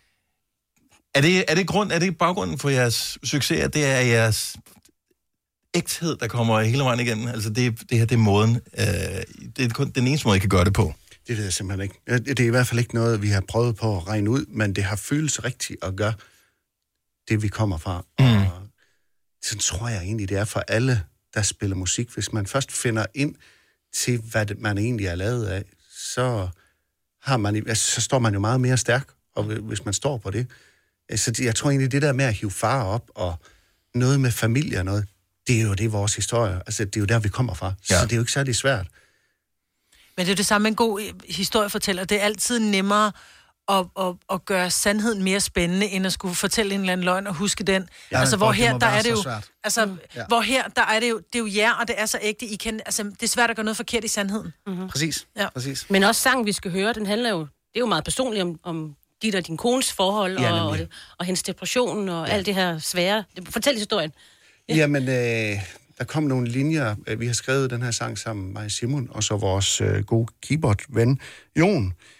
Er det, er det grund, er det baggrunden for jeres succes, at det er jeres ægthed, der kommer hele vejen igen? Altså det, det her, det er måden. Øh, det er kun den eneste måde, I kan gøre det på. Det ved jeg simpelthen ikke. Det er i hvert fald ikke noget, vi har prøvet på at regne ud, men det har føles rigtigt at gøre det, vi kommer fra. Mm. Og sådan tror jeg egentlig, det er for alle, der spiller musik. Hvis man først finder ind til, hvad man egentlig er lavet af, så, har man, altså, så står man jo meget mere stærk, og hvis man står på det. Så jeg tror egentlig, det der med at hive far op, og noget med familie og noget, det er jo det vores historie. Altså, det er jo der, vi kommer fra. Ja. Så det er jo ikke særlig svært. Men det er jo det samme med en god historiefortæller. Det er altid nemmere at, at, at gøre sandheden mere spændende, end at skulle fortælle en eller anden løgn og huske den. Ja, altså, hvor her, der er det jo... Altså, mm. ja. hvor her, der er det jo... Det er jo jer, og det er så ægte. I kan, altså, det er svært at gøre noget forkert i sandheden. Mm-hmm. Præcis. Ja. Præcis. Men også sangen, vi skal høre, den handler jo... Det er jo meget personligt om... om dit og din kones forhold, ja, og, og, og hendes depression, og ja. alt det her svære. Fortæl historien. Ja. Jamen, øh, der kom nogle linjer. Vi har skrevet den her sang sammen, mig og Simon, og så vores øh, gode keyboard-ven, Jon,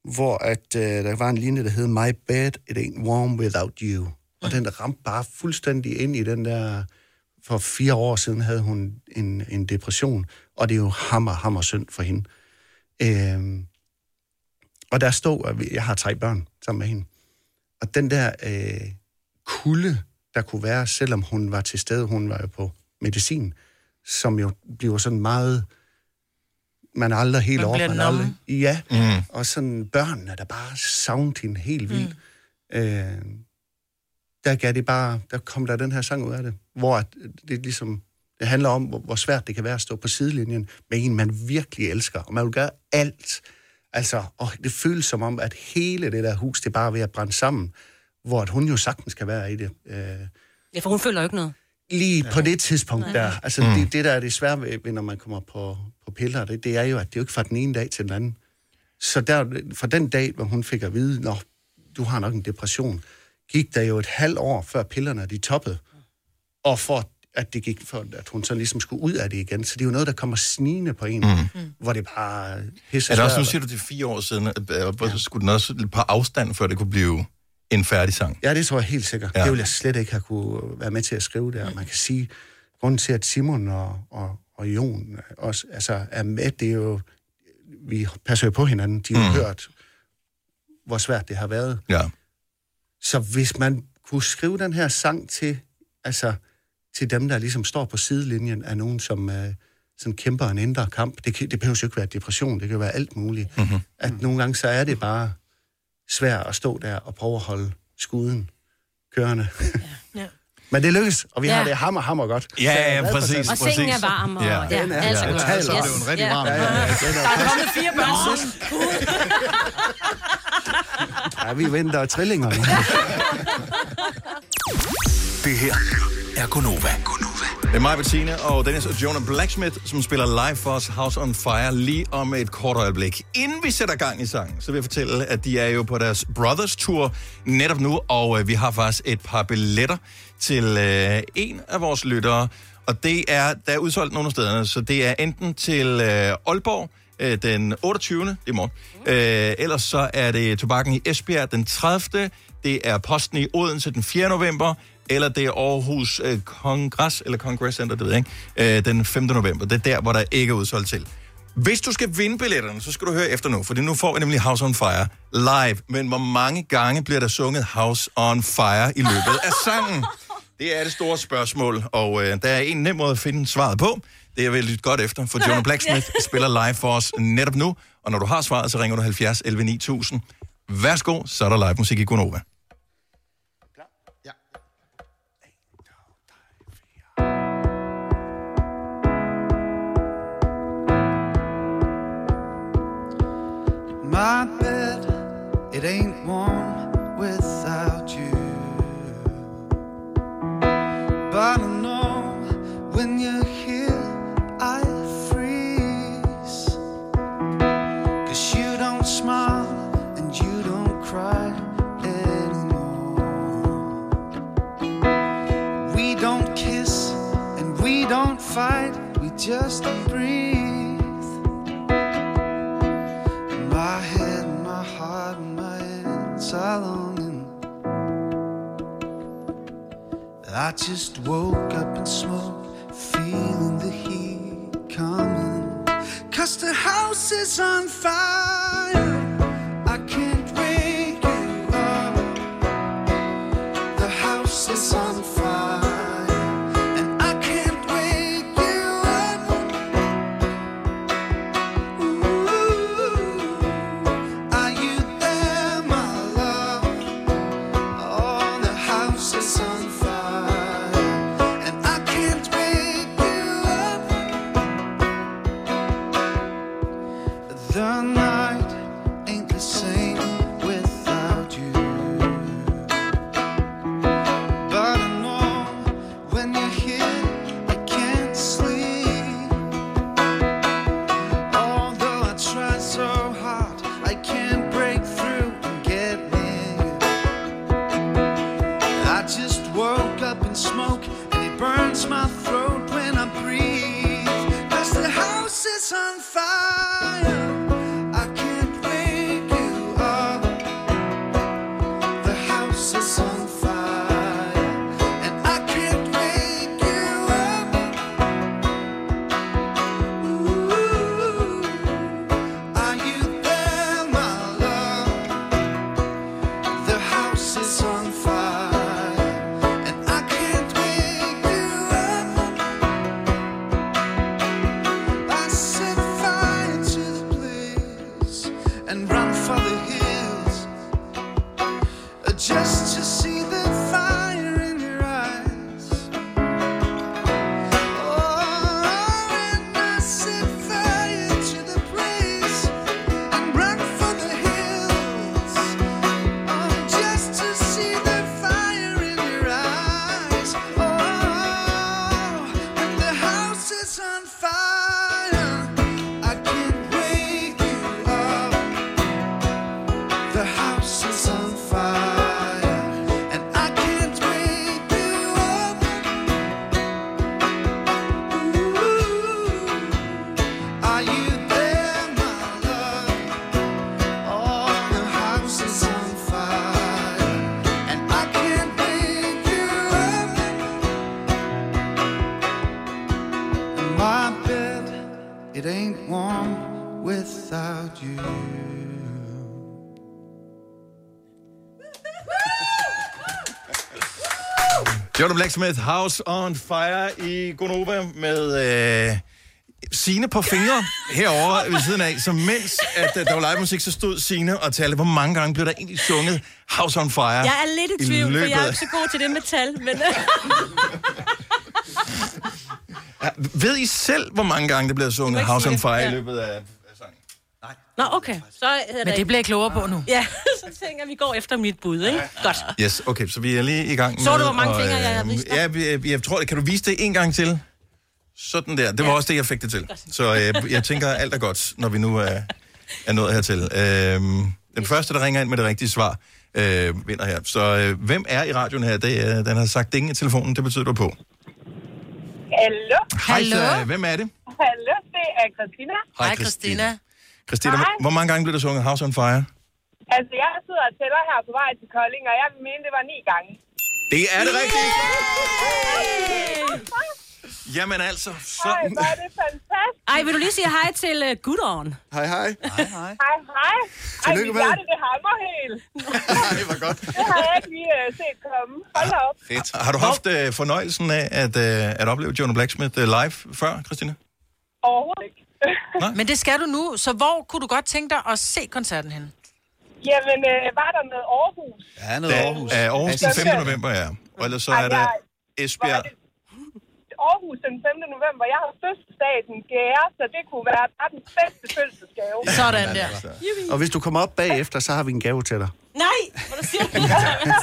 hvor at, øh, der var en linje, der hed My bed, it ain't warm without you. Og den ramte bare fuldstændig ind i den der... For fire år siden havde hun en, en depression, og det er jo hammer, hammer synd for hende. Øhm, og der stod, at jeg har tre børn sammen med hende. Og den der øh, kulde, der kunne være, selvom hun var til stede, hun var jo på medicin, som jo bliver sådan meget... Man er aldrig helt over. Man aldrig, ja, mm. Og sådan børnene, der bare savnede hende helt vildt. Mm. Øh, der gav det bare, der kom der den her sang ud af det, hvor det ligesom, det handler om, hvor svært det kan være at stå på sidelinjen med en, man virkelig elsker, og man vil gøre alt. Altså, og det føles som om, at hele det der hus, det er bare ved at brænde sammen, hvor at hun jo sagtens kan være i det. Øh, ja, for hun føler jo ikke noget. Lige ja. På det tidspunkt Nej. Der. Altså, mm. det, det der er det svære ved, når man kommer på, på piller, det, det er jo, at det er jo ikke fra den ene dag til den anden. Så der, fra den dag, hvor hun fik at vide, nå, du har nok en depression, gik der jo et halvt år, før pillerne de toppede, og for at det gik, for at hun så ligesom skulle ud af det igen. Så det er jo noget, der kommer snigende på en, mm. hvor det bare pisser. Er det også, nu siger du, det er fire år siden, ja. Skulle den også på afstand, før det kunne blive en færdig sang? Ja, det tror jeg helt sikkert. Ja. Det ville jeg slet ikke have kunne være med til at skrive der. Man kan sige, grunden til, at Simon og, og, og Jon også altså, er med, det er jo, vi passer jo på hinanden. De har mm. hørt, hvor svært det har været. Ja. Så hvis man kunne skrive den her sang til, altså, til dem, der ligesom står på sidelinjen af nogen, som uh, sådan kæmper en indre kamp, det, det behøver jo ikke være depression, det kan være alt muligt. Mm-hmm. At nogle gange, så er det bare svært at stå der og prøve at holde skuden kørende. Ja. Ja. Men det lykkes, og vi ja. Har det hammer, hammer godt. Ja, ja, ja præcis. Og sengen er varm, og ja, ja, den er, alt er ja, godt. Ja, så er det jo en rigtig varm. Ja, ja, ja, ja. Der er kommet fire børn. Ja, vi venter trillingerne. Det her er Gonova. Det er mig, Bettina, og Dennis og Jonah Blacksmith, som spiller live for os House on Fire lige om et kort øjeblik. Inden vi sætter gang i sangen, så vil jeg fortælle, at de er jo på deres Brothers Tour netop nu, og øh, vi har faktisk et par billetter til øh, en af vores lyttere, og det er, der er udsolgt nogle af stederne, så det er enten til øh, Aalborg øh, den otteogtyvende det er morgen, øh, ellers så er det Tobakken i Esbjerg den tredivte det er Posten i Odense den fjerde november, eller det er Aarhus øh, Kongress, eller Congress Center, det ved jeg ikke, øh, den femte november. Det er der, hvor der ikke er udsolgt til. Hvis du skal vinde billetterne, så skal du høre efter nu, for nu får vi nemlig House on Fire live. Men hvor mange gange bliver der sunget House on Fire i løbet af sangen? Det er det store spørgsmål, og øh, der er en nem måde at finde svaret på. Det er vel lidt godt efter, for Jonah Blacksmith spiller live for os netop nu. Og når du har svaret, så ringer du halvfjerds elleve ni tusind. Værsgo, så er der live musik i Gonova. My bed, it ain't warm without you. But I know when you're here, I freeze. 'Cause you don't smile and you don't cry anymore. We don't kiss and we don't fight, we just breathe. My head, my heart, my inside longing. I just woke up in smoke, feeling the heat coming. 'Cause the house is on fire, I can't wake you up. The house is on fire, and I can't wake you up. Ooh, are you there, my love? Oh, the house is on fire, and I can't wake you up. The night It ain't warm without you. Jonah Blacksmith, House on Fire i Gonova med øh, Signe på fingre herovre ved siden af. Så mens at, øh, der var live musik, så stod Signe og talte, hvor mange gange blev der egentlig sunget House on Fire. Jeg er lidt i tvivl, i for jeg er ikke så god til det med tal, men... ja, ved I selv, hvor mange gange det bliver sunget House on Fire ja. i løbet af... Nå, okay. Så Men det bliver jeg klogere på nu. Ja, så tænker jeg, vi går efter mit bud, ikke? Godt. Yes, okay, så vi er lige i gang med... Så du, hvor mange og, fingre jeg har vist dig? Ja, jeg, jeg tror, kan du vise det en gang til? Sådan der. Det var ja. også det, jeg fik det til. Så jeg, jeg tænker, alt er godt, når vi nu er, er nået hertil. Øhm, den første, der ringer ind med det rigtige svar, øh, vinder her. Så øh, hvem er i radioen her? Det, øh, den har sagt ding i telefonen, det betyder du på. Hallo. Hej, så, hvem er det? Hallo, det er Christina. Hej, Christina. Christina, hvor, hvor mange gange blev der sunget House on Fire? Altså, jeg sidder og tæller her på vej til Kolding, og jeg mener, det var ni gange. Det er det rigtigt! Jamen altså, så... Hej, hvor er det fantastisk. Ej, vil du lige sige hej til uh, Gudrun? Hej, hej. Hej, hej. Hej, hej. Ej, Tillykke mit med. hjerte, det hammer helt. Nej, hvor godt. Det har jeg ikke lige uh, set komme. Hold da op. Fedt. Har du haft uh, fornøjelsen af at, uh, at opleve Jonah Blacksmith uh, live før, Christina? Overhovedet ikke. Men det skal du nu, så hvor kunne du godt tænke dig at se koncerten hen? Jamen, øh, var der noget Aarhus? Ja, noget Aarhus. Ja, Aarhus den femte november, ja. Og ellers så er der Esbjerg. Aarhus den femte november. Jeg har fødselsdag den fjerde, så det kunne være den bedste fødselsgave. Sådan der. Og hvis du kommer op bagefter, så har vi en gave til dig. Nej, hvor du siger det.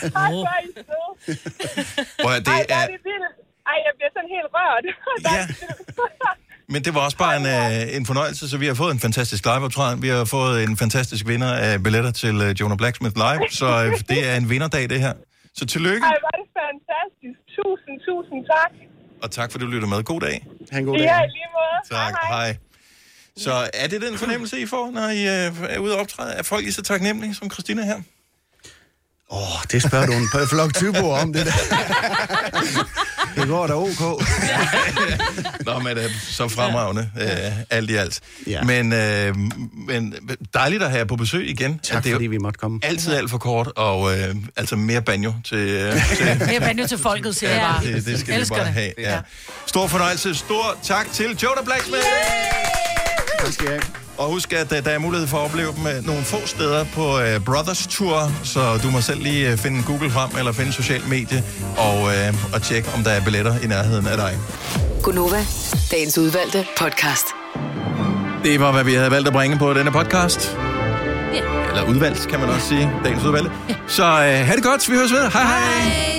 Hvor det Ej, er... det vildt. Ej, jeg bliver sådan helt rørt. Ja. Men det var også bare en, uh, en fornøjelse, så vi har fået en fantastisk live-optræden. Vi har fået en fantastisk vinder af billetter til uh, Jonah Blacksmith Live, så uh, det er en vinderdag, det her. Så tillykke. Ej, var det fantastisk. Tusind, tusind tak. Og tak, fordi du lytter med. God dag. Ha' en god dag. Ja, i lige måde. Tak, hej. hej. Så er det den fornemmelse, I får, når I uh, er ude og optræde? Er folk lige så taknemmelige som Christina her? Åh, oh, det spørger du en flok typer om, det der. Det går da ok. Nå, men det er så fremragende, øh, alt i alt. Ja. Men, øh, men dejligt at have jer på besøg igen. Tak, det er fordi vi måtte komme. Altid alt for kort, og øh, altså mere banjo til... Øh, til Mere banjo til folket, siger jeg bare. det, det skal Elsker vi bare det. have. Ja. Stor fornøjelse. Stor tak til Jonah Blacksmith. Tak skal jeg have. Og husk, at uh, der er mulighed for at opleve dem uh, nogle få steder på uh, Brothers Tour, så du må selv lige uh, finde Google frem, eller finde social medie, og, uh, og tjekke, om der er billetter i nærheden af dig. Gonova, dagens udvalgte podcast. Det var, hvad vi havde valgt at bringe på denne podcast. Ja. Eller udvalgt, kan man også sige. Dagens udvalgte. Så uh, ha' det godt, vi høres ved. Hej hej! hej.